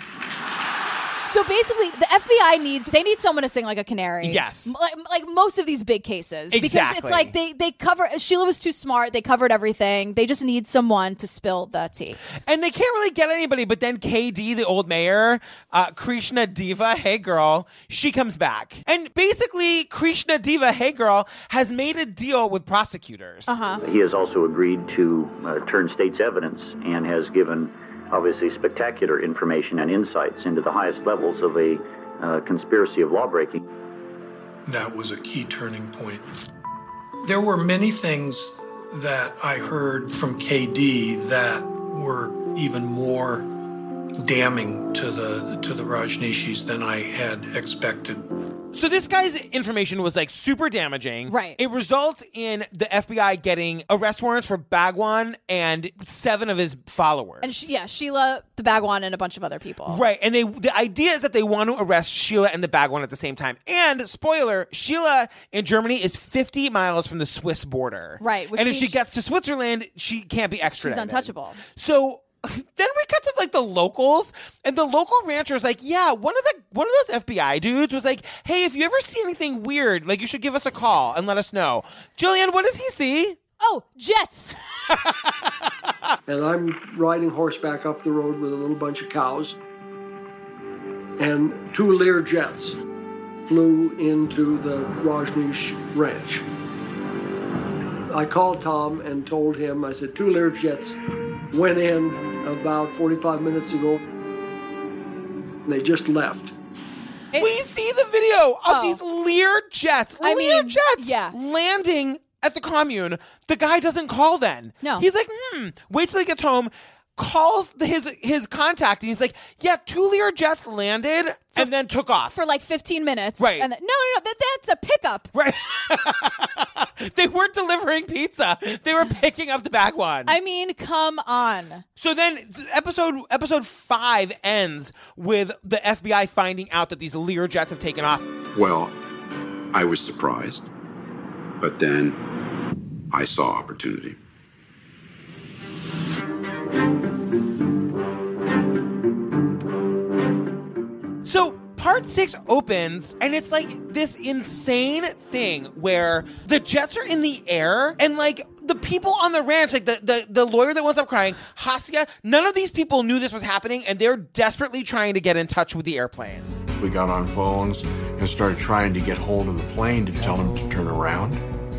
So basically, the FBI need someone to sing like a canary. Yes. Like most of these big cases. Exactly. Because it's like they cover, Sheila was too smart, they covered everything. They just need someone to spill the tea. And they can't really get anybody, but then KD, the old mayor, Krishna Diva, hey girl, she comes back. And basically, Krishna Diva, hey girl, has made a deal with prosecutors. He has also agreed to turn state's evidence and has given obviously spectacular information and insights into the highest levels of a conspiracy of lawbreaking. That was a key turning point. There were many things that I heard from KD that were even more damning to the Rajneeshis than I had expected. So this guy's information was like super damaging. Right. It results in the FBI getting arrest warrants for Bhagwan and 7 of his followers. And Sheila, the Bhagwan, and a bunch of other people. Right. And the idea is that they want to arrest Sheila and the Bhagwan at the same time. And spoiler, Sheila in Germany is 50 miles from the Swiss border. Right. And if she gets to Switzerland, she can't be extradited. She's untouchable. So then we cut to like the locals, and the local rancher's like, yeah, one of those FBI dudes was like, hey, if you ever see anything weird, like you should give us a call and let us know. Jillian, what does he see? Oh, jets. And I'm riding horseback up the road with a little bunch of cows, and 2 Lear jets flew into the Rajneesh ranch. I called Tom and told him, I said, 2 Lear jets went in about 45 minutes ago. And they just left. We see the video of these Lear jets. Lear jets landing at the commune. The guy doesn't call then. No. He's like, wait till he gets home, calls his contact, and he's like, yeah, 2 Lear jets landed and then took off. For like 15 minutes. Right. And that's a pickup. Right. They weren't delivering pizza. They were picking up the Bhagwan. I mean, come on. So then episode 5 ends with the FBI finding out that these Lear jets have taken off. Well, I was surprised, but then I saw opportunity. So part 6 opens, and it's like this insane thing where the jets are in the air, and like the people on the ranch, like the lawyer that winds up crying, Hasya, none of these people knew this was happening, and they're desperately trying to get in touch with the airplane. We got on phones and started trying to get hold of the plane to tell them to turn around.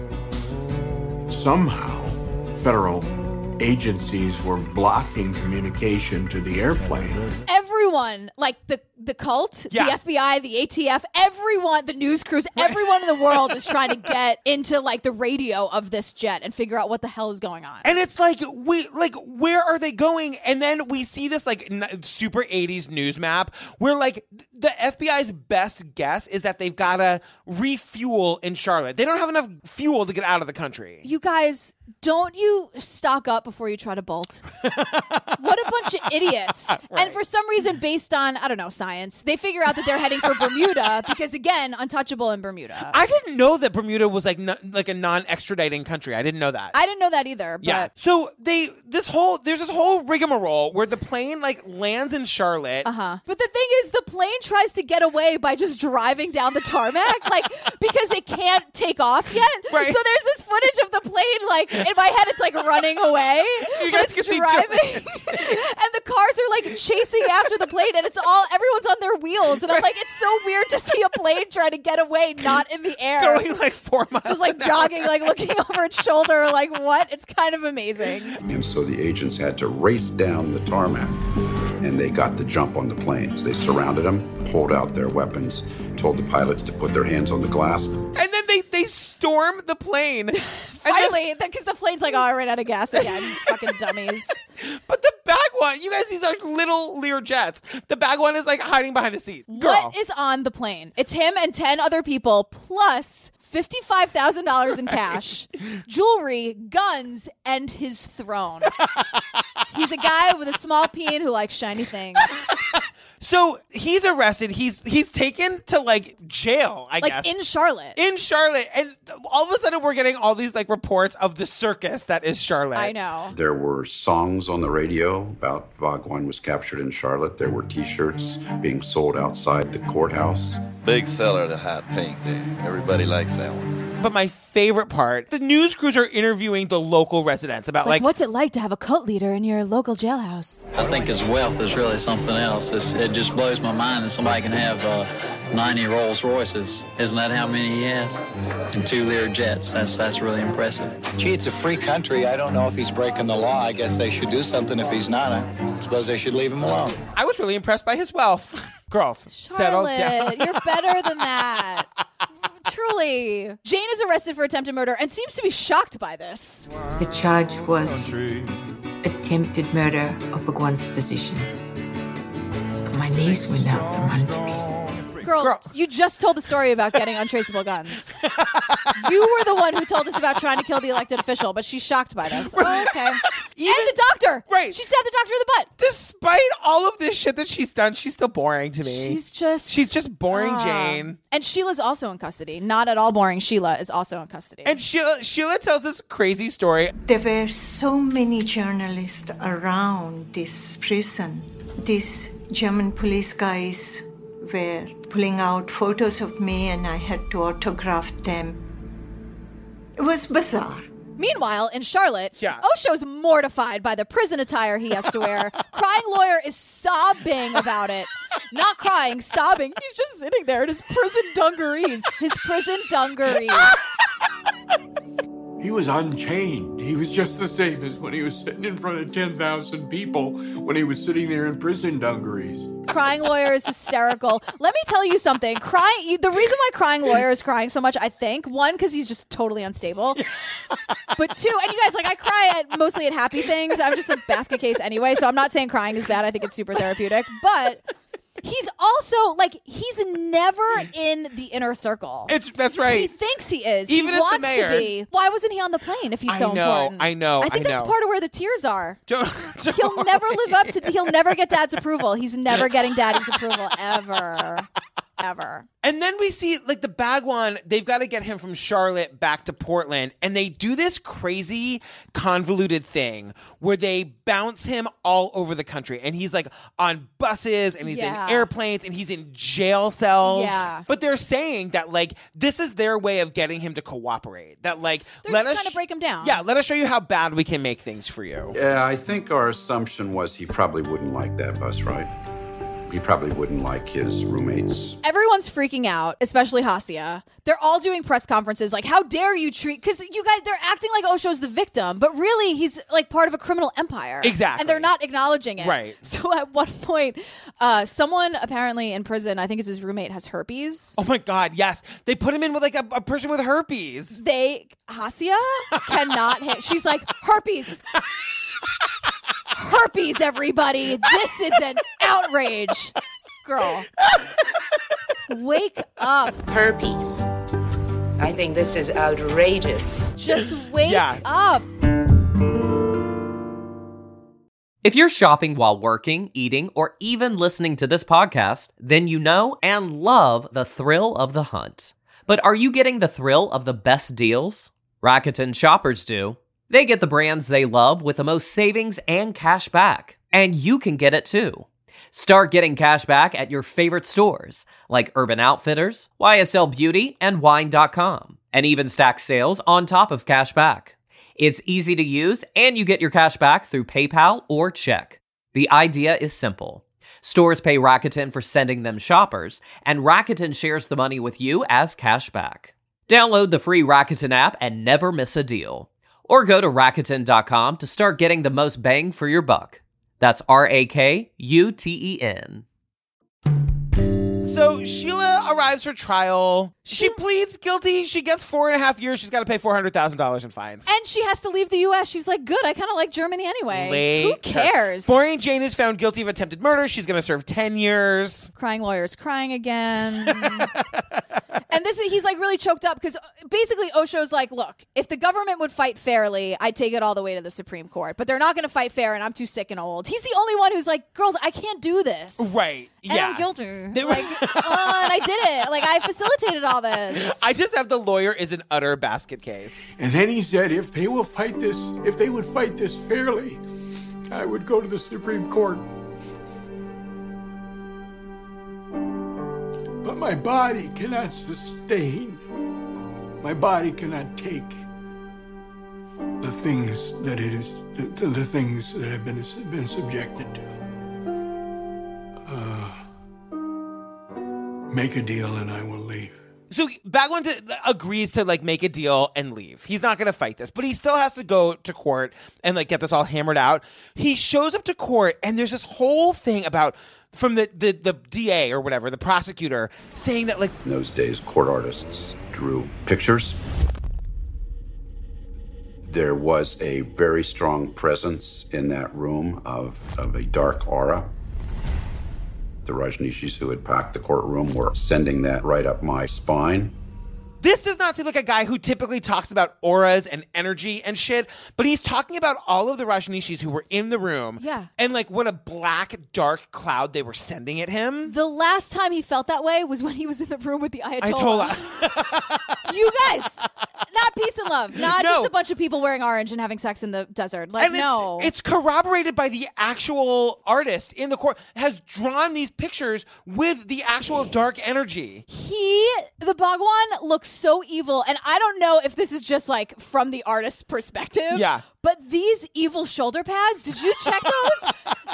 Somehow, federal agencies were blocking communication to the airplane. Everyone, like the the cult, Yeah. the FBI, the ATF, everyone, the news crews, everyone in the world is trying to get into like the radio of this jet and figure out what the hell is going on. And it's like, where are they going? And then we see this like super 80s news map where like the FBI's best guess is that they've got to refuel in Charlotte. They don't have enough fuel to get out of the country. You guys, don't you stock up before you try to bolt? What a bunch of idiots. Right. And for some reason, based on, I don't know, science, they figure out that they're heading for Bermuda because, again, untouchable in Bermuda. I didn't know that Bermuda was like like a non-extraditing country. I didn't know that. I didn't know that either. But Yeah. So there's this whole rigmarole where the plane like lands in Charlotte. But the thing is, the plane tries to get away by just driving down the tarmac, like, because it can't take off yet. Right. So there's this footage of the plane, like, in my head, it's like running away. You but guys it's can see driving. And the cars are like chasing after the plane, and everyone's on their wheels. And I'm like, it's so weird to see a plane try to get away, not in the air. Going like 4 miles. So it's like jogging, like looking over its shoulder, like, what? It's kind of amazing. And so the agents had to race down the tarmac, and they got the jump on the planes. They surrounded them, pulled out their weapons, told the pilots to put their hands on the glass. And then they storm the plane. Finally, because the plane's like, oh, I ran out of gas again, you fucking dummies. But the bag one, you guys, these are little Lear jets. The bag one is like hiding behind a seat. Girl. What is on the plane? It's him and 10 other people, plus $55,000 in cash, jewelry, guns, and his throne. He's a guy with a small peen who likes shiny things. So he's arrested. He's taken to like jail, I guess. Like in Charlotte. In Charlotte. And all of a sudden we're getting all these like reports of the circus that is Charlotte. I know. There were songs on the radio about Bhagwan was captured in Charlotte. There were T-shirts being sold outside the courthouse. Big seller, the hot pink thing. Everybody likes that one. But my favorite part, the news crews are interviewing the local residents about like what's it like to have a cult leader in your local jailhouse? I think his wealth is really something else. It just blows my mind that somebody can have 90 Rolls Royces. Isn't that how many he has? And 2 Lear jets. That's really impressive. Gee, it's a free country. I don't know if he's breaking the law. I guess they should do something if he's not. I suppose they should leave him alone. I was really impressed by his wealth. Girls, settle down. You're better than that. Truly. Jane is arrested for attempted murder and seems to be shocked by this. The charge was attempted murder of Bhagwan's physician. My knees went out from under me. Girl, you just told the story about getting untraceable guns. You were the one who told us about trying to kill the elected official, but she's shocked by this. Oh, okay. And the doctor. Right. She stabbed the doctor in the butt. Despite all of this shit that she's done, she's still boring to me. She's just boring Jane. And Sheila's also in custody. Not at all boring. Sheila is also in custody. And Sheila tells this crazy story. There were so many journalists around this prison. These German police guys were pulling out photos of me, and I had to autograph them. It was bizarre. Meanwhile, in Charlotte, Osho's mortified by the prison attire he has to wear. Crying lawyer is sobbing about it. Not crying, sobbing. He's just sitting there in his prison dungarees. He was unchained. He was just the same as when he was sitting in front of 10,000 people when he was sitting there in prison dungarees. Crying lawyer is hysterical. Let me tell you something. The reason why crying lawyer is crying so much, I think, one, because he's just totally unstable. But 2, and you guys, like, I cry mostly at happy things. I'm just a basket case anyway, so I'm not saying crying is bad. I think it's super therapeutic. But he's also, like, he's never in the inner circle. That's right. He thinks he is. Even he as the wants mayor. to be. Why wasn't he on the plane if he's so important? I know. I think that's part of where the tears are. He'll He'll never live up to. He'll never get Dad's approval. He's never getting Daddy's approval ever. And then we see, like, the Bhagwan, they've got to get him from Charlotte back to Portland. And they do this crazy, convoluted thing where they bounce him all over the country. And he's, like, on buses, and he's in airplanes, and he's in jail cells. Yeah. But they're saying that, like, this is their way of getting him to cooperate. That, like, They're just trying to break him down. Yeah, let us show you how bad we can make things for you. Yeah, I think our assumption was he probably wouldn't like that bus ride. He probably wouldn't like his roommates. Everyone's freaking out, especially Hassia. They're all doing press conferences like, how dare you treat... Because you guys, they're acting like Osho's the victim, but really he's like part of a criminal empire. Exactly. And they're not acknowledging it. Right. So at one point, someone apparently in prison, I think it's his roommate, has herpes. Oh my God, yes. They put him in with like a person with herpes. Hassia cannot hit. She's like, herpes. Herpes, everybody. This is an outrage. Girl. Wake up. Herpes. I think this is outrageous. Just wake up. If you're shopping while working, eating, or even listening to this podcast, then you know and love the thrill of the hunt. But are you getting the thrill of the best deals? Rakuten shoppers do. They get the brands they love with the most savings and cash back. And you can get it too. Start getting cash back at your favorite stores, like Urban Outfitters, YSL Beauty, and Wine.com, and even stack sales on top of cash back. It's easy to use, and you get your cash back through PayPal or check. The idea is simple. Stores pay Rakuten for sending them shoppers, and Rakuten shares the money with you as cash back. Download the free Rakuten app and never miss a deal. Or go to Rakuten.com to start getting the most bang for your buck. That's RAKUTEN. So Sheila arrives for trial. She pleads guilty. She gets 4.5 years. She's got to pay $400,000 in fines. And she has to leave the U.S. She's like, good, I kind of like Germany anyway. Who cares? Maureen Jane is found guilty of attempted murder. She's going to serve 10 years. Crying lawyer's crying again. And he's like really choked up because basically Osho's like, look, if the government would fight fairly, I'd take it all the way to the Supreme Court. But they're not going to fight fair, and I'm too sick and old. He's the only one who's like, girls, I can't do this. Right. And Yeah. I'm guilty. And I did it. Like, I facilitated all this. I just have the lawyer is an utter basket case. And then he said, if they would fight this fairly, I would go to the Supreme Court. But my body cannot sustain. My body cannot take the things that the things that have been subjected to. Make a deal and I will leave. So Bagwin agrees to like make a deal and leave. He's not going to fight this, but he still has to go to court and like get this all hammered out. He shows up to court and there's this whole thing about from the DA or whatever, the prosecutor, saying that like In those days, court artists drew pictures. There was a very strong presence in that room of a dark aura. The Rajneeshis who had packed the courtroom were sending that right up my spine. this does not seem like a guy who typically talks about auras and energy and shit, but he's talking about all of the Rajneeshis who were in the room. Yeah. And like what a black, dark cloud they were sending at him. The last time he felt that way was when he was in the room with the Ayatollah. You guys, not peace and love. Not just a bunch of people wearing orange and having sex in the desert. Like, and no. It's corroborated by the actual artist in the court has drawn these pictures with the actual dark energy. The Bhagwan looks so evil, and I don't know if this is just like from the artist's perspective. Yeah. But these evil shoulder pads, did you check those?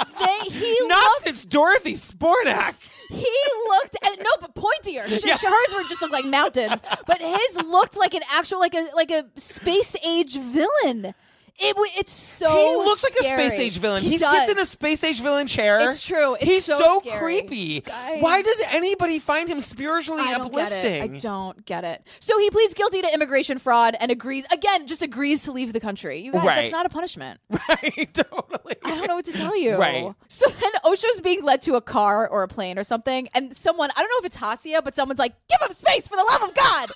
Since Dorothy Spornak. He looked, but pointier. Hers were just looked like mountains, but his looked like an actual, like a space age villain. It's so He looks scary. like a space age villain. He does. sits in a space age villain chair. It's true. It's He's so creepy. scary. Guys. Why does anybody find him spiritually uplifting? I don't get it. So he pleads guilty to immigration fraud and agrees to leave the country. You guys, that's not a punishment. Right, totally. I don't know what to tell you. Right. So then Osho's being led to a car or a plane or something, and someone, I don't know if it's Hassia, but someone's like, give him space for the love of God.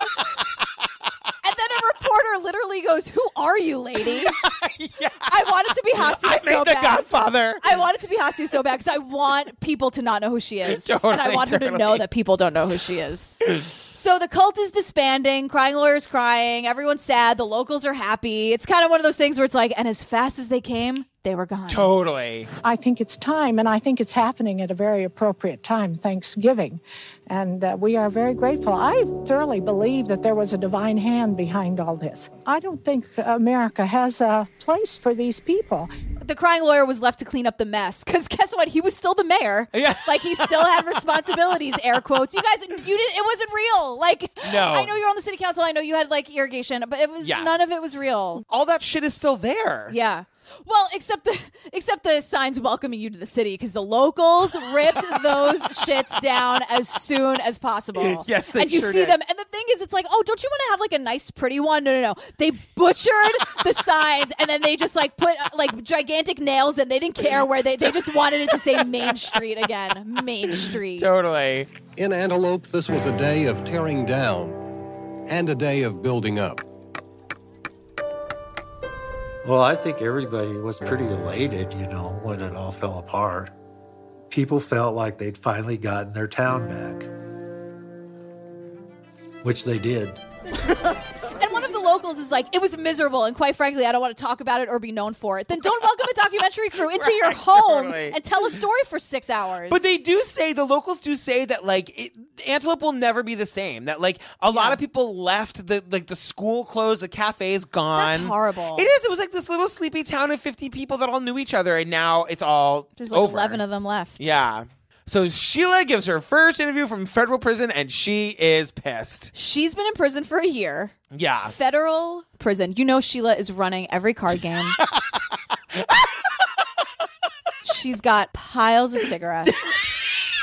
And then a reporter literally goes, who are you, lady? I want it to be Hassia so bad. The Godfather. I want it to be Hassia so bad because I want people to not know who she is. Totally, and I want her to know that people don't know who she is. So the cult is disbanding. Crying lawyer's crying. Everyone's sad. The locals are happy. It's kind of one of those things where it's like, and as fast as they came, they were gone. Totally. I think it's time, and I think it's happening at a very appropriate time, Thanksgiving. And we are very grateful. I thoroughly believe that there was a divine hand behind all this. I don't think America has a place for these people. the crying lawyer was left to clean up the mess. Because guess what? He was still the mayor. Yeah. Like, he still had responsibilities, air quotes. You guys, it wasn't real. Like, No. I know you're on the city council. I know you had, like, irrigation. But it was none of it was real. All that shit is still there. Yeah. Well, except the signs welcoming you to the city, because the locals ripped those shits down as soon as possible. Yes, they and you sure see did. them, and the thing is, it's like, oh, don't you want to have like a nice, pretty one? No. They butchered the signs, and then they just like put like gigantic nails, and they didn't care where they just wanted it to say Main Street again. Main Street. Totally. In Antelope, this was a day of tearing down and a day of building up. Well, I think everybody was pretty elated, when it all fell apart. People felt like they'd finally gotten their town back, which they did. And one of the locals is like, it was miserable, and quite frankly, I don't want to talk about it or be known for it. Then don't welcome a documentary crew into your home and tell a story for 6 hours. But the locals do say that, like, Antelope will never be the same. That, like, a lot of people left, the school closed, the cafe's gone. That's horrible. It is. It was like this little sleepy town of 50 people that all knew each other, and now it's all There's like over. 11 of them left. Yeah. So Sheila gives her first interview from federal prison, and she is pissed. She's been in prison for a year. Yeah. Federal prison. You know Sheila is running every card game. She's got piles of cigarettes.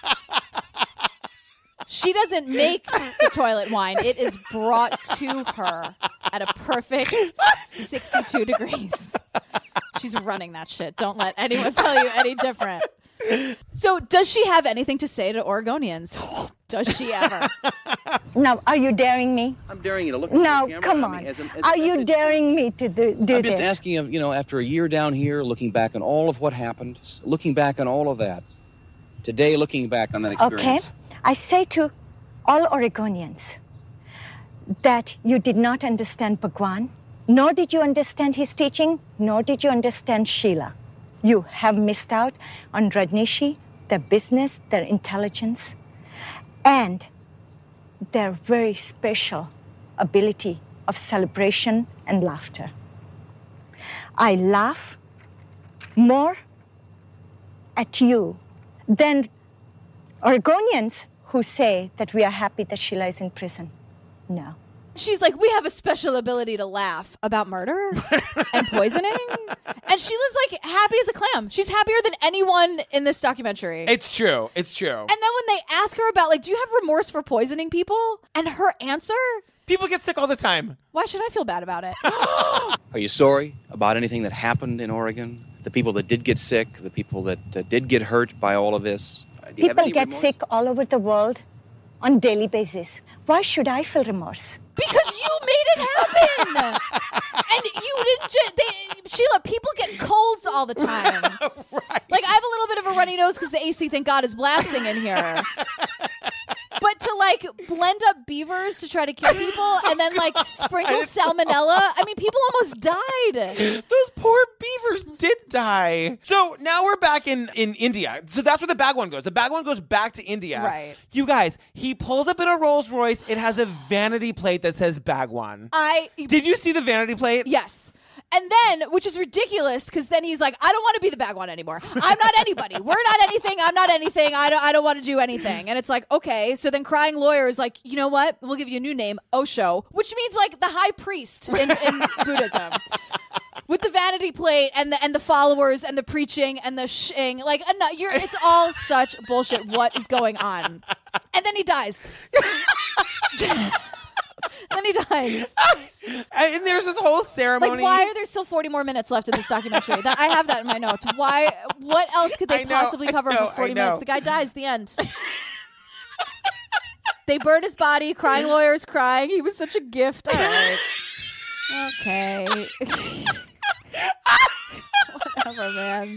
She doesn't make the toilet wine. It is brought to her at a perfect 62 degrees. She's running that shit. Don't let anyone tell you any different. So does she have anything to say to Oregonians? Does she ever? Now, are you daring me? I'm daring you to look at No, the camera. come on. Are you daring me to do I'm this? just asking you, after a year down here, looking back on all of what happened, looking back on all of that, today looking back on that experience. Okay. I say to all Oregonians that you did not understand Bhagwan, nor did you understand his teaching, nor did you understand Sheila. You have missed out on Rajneeshi, their business, their intelligence, and their very special ability of celebration and laughter. I laugh more at you than Oregonians who say that we are happy that Sheila is in prison. No. She's like, we have a special ability to laugh about murder and poisoning. And Sheila's like happy as a clam. She's happier than anyone in this documentary. It's true. It's true. And then when they ask her about, like, do you have remorse for poisoning people? And her answer? People get sick all the time. Why should I feel bad about it? Are you sorry about anything that happened in Oregon? The people that did get sick, the people that did get hurt by all of this? Do you have People any get remorse? sick all over the world on daily basis. Why should I feel remorse? Because you made it happen. And you didn't Sheila, people get colds all the time. Right. Like, I have a little bit of a runny nose because the AC, thank God, is blasting in here. But to, like, blend up beavers to try to kill people and then, like, sprinkle salmonella. I mean, people almost died. Those poor beavers did die. So now we're back in India. So that's where the bag one goes. The bag one goes back to India. Right. You guys, he pulls up in a Rolls Royce. It has a vanity plate that says Bhagwan. Did you see the vanity plate? Yes. And then, which is ridiculous, because then he's like, I don't want to be the bag one anymore. I'm not anybody. We're not anything. I'm not anything. I don't want to do anything. And it's like, okay. So then crying lawyer is like, you know what? We'll give you a new name, Osho, which means like the high priest in Buddhism. With the vanity plate and the followers and the preaching and the shing. Like, it's all such bullshit. What is going on? And then he dies. Then he dies. And there's this whole ceremony. Like, why are there still 40 more minutes left in this documentary? I have that in my notes. Why? What else could they possibly cover for 40 minutes? The guy dies at the end. They burn his body. Crying lawyer's crying. He was such a gift. All right. Okay. Whatever, man.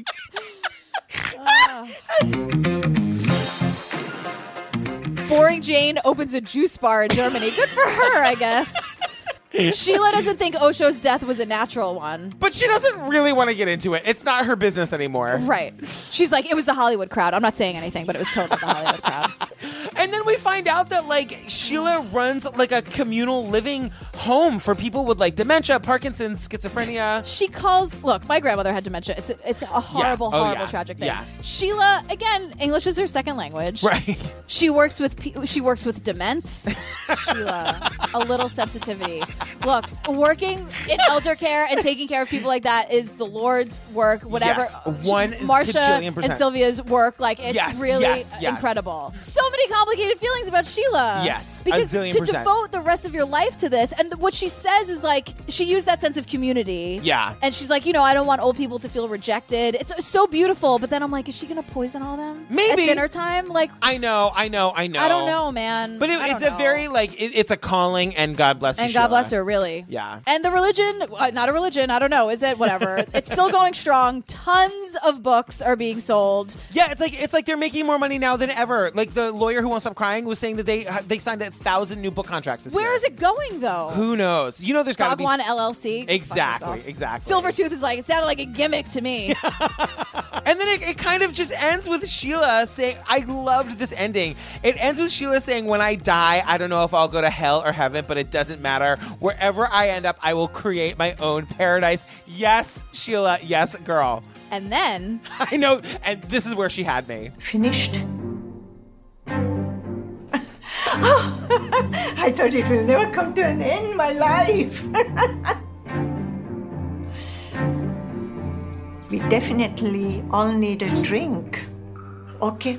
Boring Jane opens a juice bar in Germany. Good for her, I guess. Sheila doesn't think Osho's death was a natural one. But she doesn't really want to get into it. It's not her business anymore. Right. She's like, it was the Hollywood crowd. I'm not saying anything, but it was totally the Hollywood crowd. And then we find out that, like, Sheila runs, like, a communal living home for people with, like, dementia, Parkinson's, schizophrenia. She calls, look, my grandmother had dementia. It's a horrible, tragic thing. Yeah. Sheila, again, English is her second language. Right. She works with demence. Sheila, a little sensitivity. Look, working in elder care and taking care of people like that is the Lord's work, whatever. Yes, 1 Marcia kajillion%. and Sylvia's work, like, it's Yes, really yes. incredible. So many complicated feelings about Sheila. Yes, because a zillion to percent. devote the rest of your life to this, and what she says is, like, she used that sense of community. Yeah. And she's like, I don't want old people to feel rejected. It's so beautiful, but then I'm like, is she going to poison all them? Maybe. At dinner time? Like, I know. I don't know, man. But it's a very, like, it's a calling, and God bless you, And Sheila. God bless her, really. Yeah. And the religion, not a religion, I don't know, is it? Whatever. It's still going strong. Tons of books are being sold. Yeah, it's like they're making more money now than ever. Like, the lawyer who won't stop crying was saying that they signed 1,000 new book contracts this year. Where is it going, though? Who knows? There's got to be... Dogwan LLC? Exactly. Silvertooth is like, it sounded like a gimmick to me. And then it kind of just ends with Sheila saying, I loved this ending. It ends with Sheila saying, when I die, I don't know if I'll go to hell or heaven, but it doesn't matter. Wherever I end up, I will create my own paradise. Yes, Sheila. Yes, girl. And then... I know. And this is where she had me. Finished? I thought it will never come to an end, my life. We definitely all need a drink. Okay.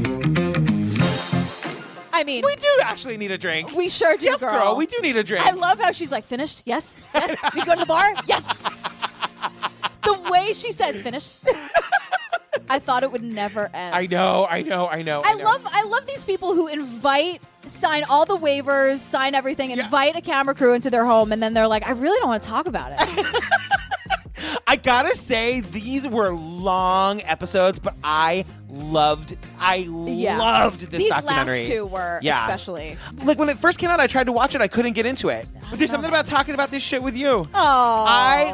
I mean, we do actually need a drink. We sure do, yes, girl. We do need a drink. I love how she's like, finished? Yes. We go to the bar? Yes. The way she says finished. I thought it would never end. I know. I love these people who sign all the waivers, sign everything, invite a camera crew into their home, and then they're like, I really don't want to talk about it. I gotta say, these were long episodes, but I loved this These documentary. These last two were especially. Like, when it first came out, I tried to watch it. I couldn't get into it. But there's something about talking about this shit with you. Oh, I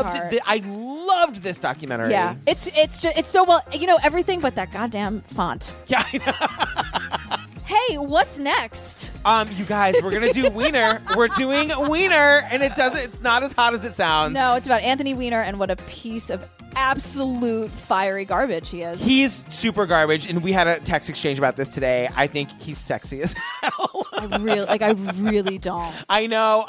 loved this documentary. Yeah, it's so well, everything but that goddamn font. Yeah, I know. Hey, what's next? You guys, we're gonna do Wiener. We're doing Wiener, and it's not as hot as it sounds. No, it's about Anthony Weiner and what a piece of absolute fiery garbage he is. He's super garbage, and we had a text exchange about this today. I think he's sexy as hell. I really don't. I know.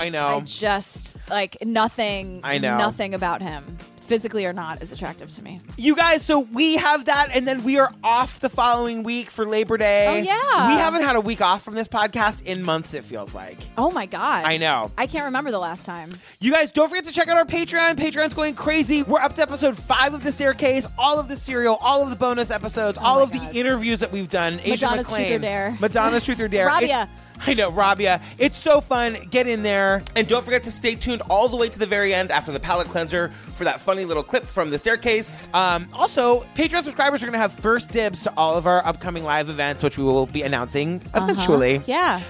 I just, nothing. I know. Nothing about him, physically or not, is attractive to me. You guys, so we have that, and then we are off the following week for Labor Day. Oh, yeah. We haven't had a week off from this podcast in months, it feels like. Oh, my God. I know. I can't remember the last time. You guys, don't forget to check out our Patreon. Patreon's going crazy. We're up to episode 5 of The Staircase, all of the serial, all of the bonus episodes, all of the interviews that we've done. Madonna's Truth or Dare. Madonna's Truth or Dare. Rabia. I know, Rabia. It's so fun. Get in there. And don't forget to stay tuned all the way to the very end after the palate cleanser for that funny little clip from The Staircase. Also, Patreon subscribers are going to have first dibs to all of our upcoming live events, which we will be announcing eventually. Yeah.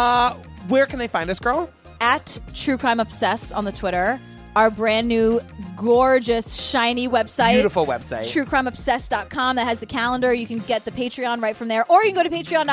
Where can they find us, girl? At True Crime Obsess on the Twitter. Our brand new, gorgeous, shiny website. Beautiful website. TrueCrimeObsessed.com that has the calendar. You can get the Patreon right from there. Or you can go to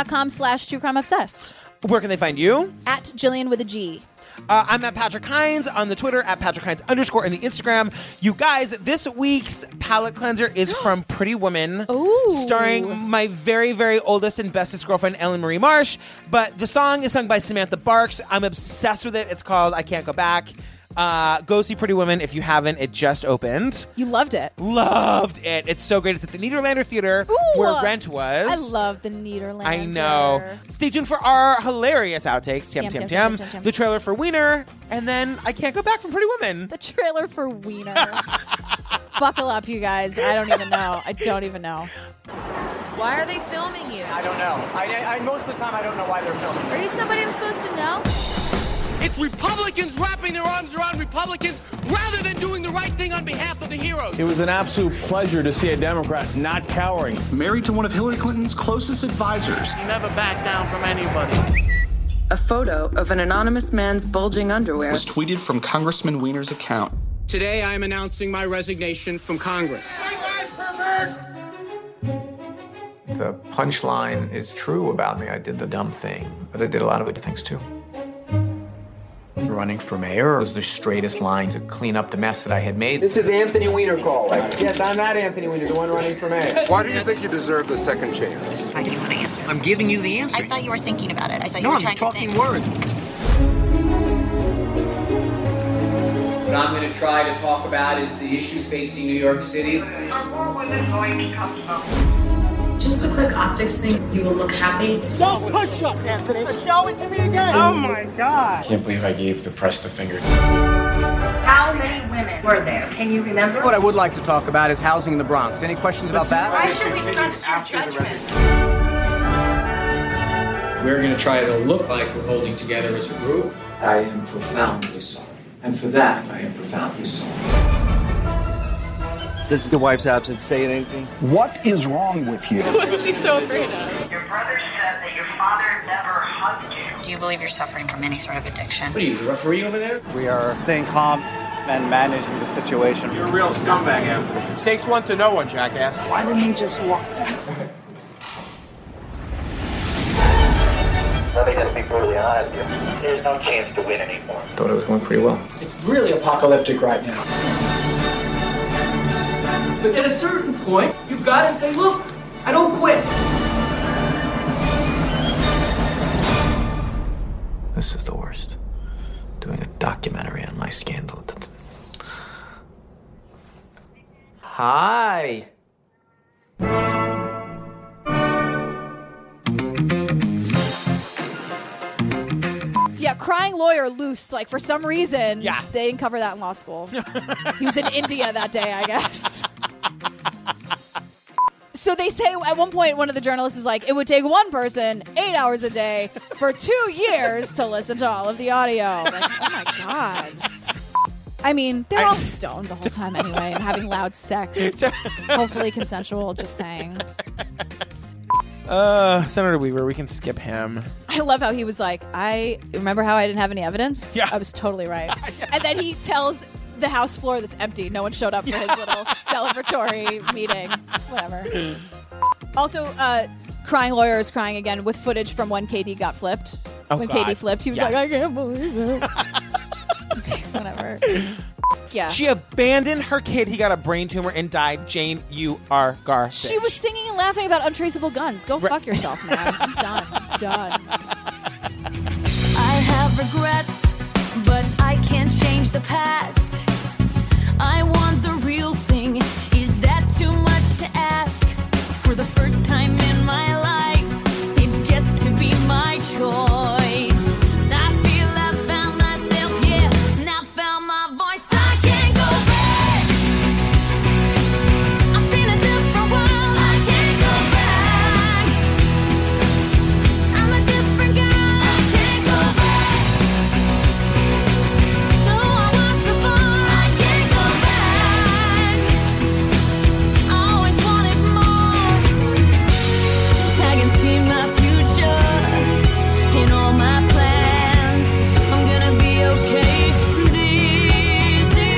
patreon.com/TrueCrimeObsessed. Where can they find you? At Jillian with a G. I'm at Patrick Hines on the Twitter, at Patrick Hines _ in the Instagram. You guys, this week's palate cleanser is from Pretty Woman, starring my very, very oldest and bestest girlfriend, Ellen Marie Marsh. But the song is sung by Samantha Barks. I'm obsessed with it. It's called I Can't Go Back. Go see Pretty Woman if you haven't. It just opened. You loved it. Loved it. It's so great. It's at the Nederlander Theater where Rent was. I love the Nederlander. I know. Stay tuned for our hilarious outtakes. Tim. The trailer for Wiener. And then I Can't Go Back from Pretty Woman. The trailer for Wiener. Buckle up, you guys. I don't even know. Why are they filming you? I don't know. I most of the time I don't know why they're filming. Are you somebody I'm supposed to know? It's Republicans wrapping their arms around Republicans rather than doing the right thing on behalf of the heroes. It was an absolute pleasure to see a Democrat not cowering. Married to one of Hillary Clinton's closest advisors. He never backed down from anybody. A photo of an anonymous man's bulging underwear was tweeted from Congressman Weiner's account. Today I am announcing my resignation from Congress. The punchline is true about me. I did the dumb thing, but I did a lot of good things too. Running for mayor was the straightest line to clean up the mess that I had made. This is Anthony Weiner call. Yes, I'm not Anthony Weiner, the one running for mayor. Why do you think you deserve the second chance? Why do you want to answer? I'm giving you the answer. I thought you were thinking about it. I thought you were trying to think. No, I'm talking words. What I'm going to try to talk about is the issues facing New York City. Are more women going to come home? Just a quick optics thing. You will look happy. Don't push us, Anthony. Show it to me again. Oh my God. I can't believe I gave the press the finger. How many women were there? Can you remember? What I would like to talk about is housing in the Bronx. Any questions about that? Why should we trust your judgment? We're going to try to look like we're holding together as a group. I am profoundly sorry. And for that, I am profoundly sorry. Does the wife's absence say anything? What is wrong with you? What is he so afraid of? Your brother said that your father never hugged you. Do you believe you're suffering from any sort of addiction? What are you, the referee over there? We are staying calm and managing the situation. You're a real scumbag, Anthony. Takes one to know one, jackass. Why didn't he just walk? Let me just be brutally honest with you. There's no chance to win anymore. Thought it was going pretty well. It's really apocalyptic right now. But at a certain point, you've got to say, look, I don't quit. This is the worst. Doing a documentary on my scandal. Hi. Yeah, crying lawyer loose. Like, for some reason, they didn't cover that in law school. He was in India that day, I guess. So they say at one point, one of the journalists is like, it would take one person 8 hours a day for 2 years to listen to all of the audio. Like, oh my God. I mean, they're all stoned the whole time anyway and having loud sex. Hopefully consensual, just saying. Senator Weaver, we can skip him. I love how he was like, I remember how I didn't have any evidence? Yeah. I was totally right. And then he tells the House floor that's empty. No one showed up for his little celebratory meeting. Whatever. Also, crying lawyer is crying again with footage from when Katie got flipped. When Katie flipped, he was like, I can't believe it. Whatever. Yeah. She abandoned her kid. He got a brain tumor and died. Jane, you are garbage. She was singing and laughing about untraceable guns. Go fuck yourself, man. I'm done. I have regrets, but I can't change the past. I want the real thing. Is that too much to ask? For the first time in my life, it gets to be my choice. I feel I found myself, yeah, and I found my voice. I can't go back. I've seen a different world. I can't go back. I'm a different girl. I can't go back to who I was before. I can't go back. I always wanted more. I can see my future in all my plans. I'm gonna be okay. This is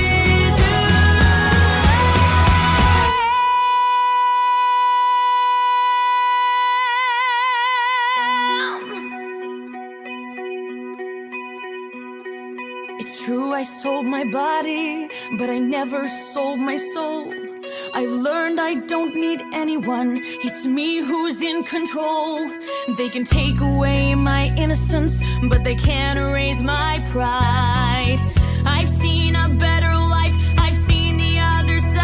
It's true, I sold my body, but I never sold my soul. I've learned I don't need anyone. It's me who's in control. They can take away my innocence, but they can't erase my pride. I've seen a better life. I've seen the other side.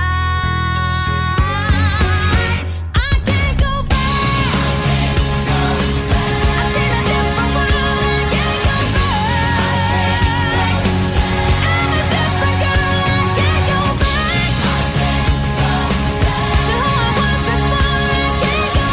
I can't go back. I've seen a different world. I can't go back. I'm a different girl. I can't go back to who I was before. I can't go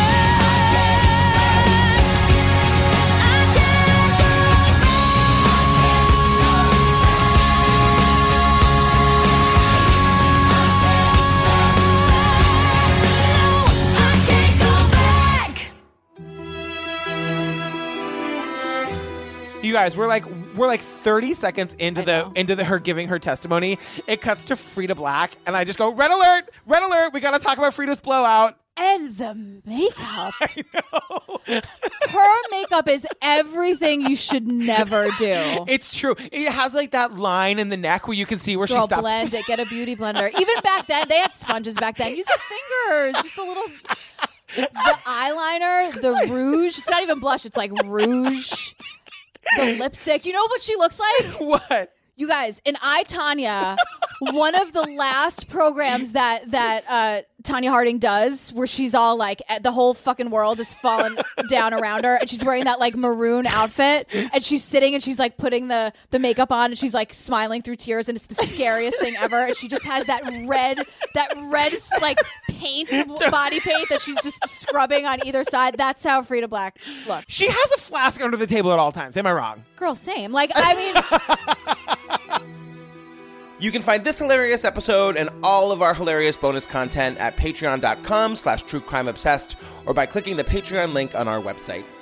You guys, we're like 30 seconds into the her giving her testimony. It cuts to Frida Black, and I just go, red alert, we gotta talk about Frida's blowout. And the makeup. I know. Her makeup is everything you should never do. It's true. It has like that line in the neck where you can see where she stopped. Blend it. Get a beauty blender. Even back then, they had sponges back then. Use your fingers. Just a little... The eyeliner, the rouge. It's not even blush. It's like rouge. The lipstick. You know what she looks like? What? You guys, in I, Tonya, one of the last programs that Tonya Harding does, where she's all like, the whole fucking world is falling down around her, and she's wearing that like maroon outfit, and she's sitting and she's like putting the makeup on, and she's like smiling through tears, and it's the scariest thing ever. And she just has that red like paint, body paint that she's just scrubbing on either side. That's how Frida Black looks. She has a flask under the table at all times. Am I wrong? Girl, same. Like, I mean... You can find this hilarious episode and all of our hilarious bonus content at patreon.com/truecrimeobsessed or by clicking the Patreon link on our website.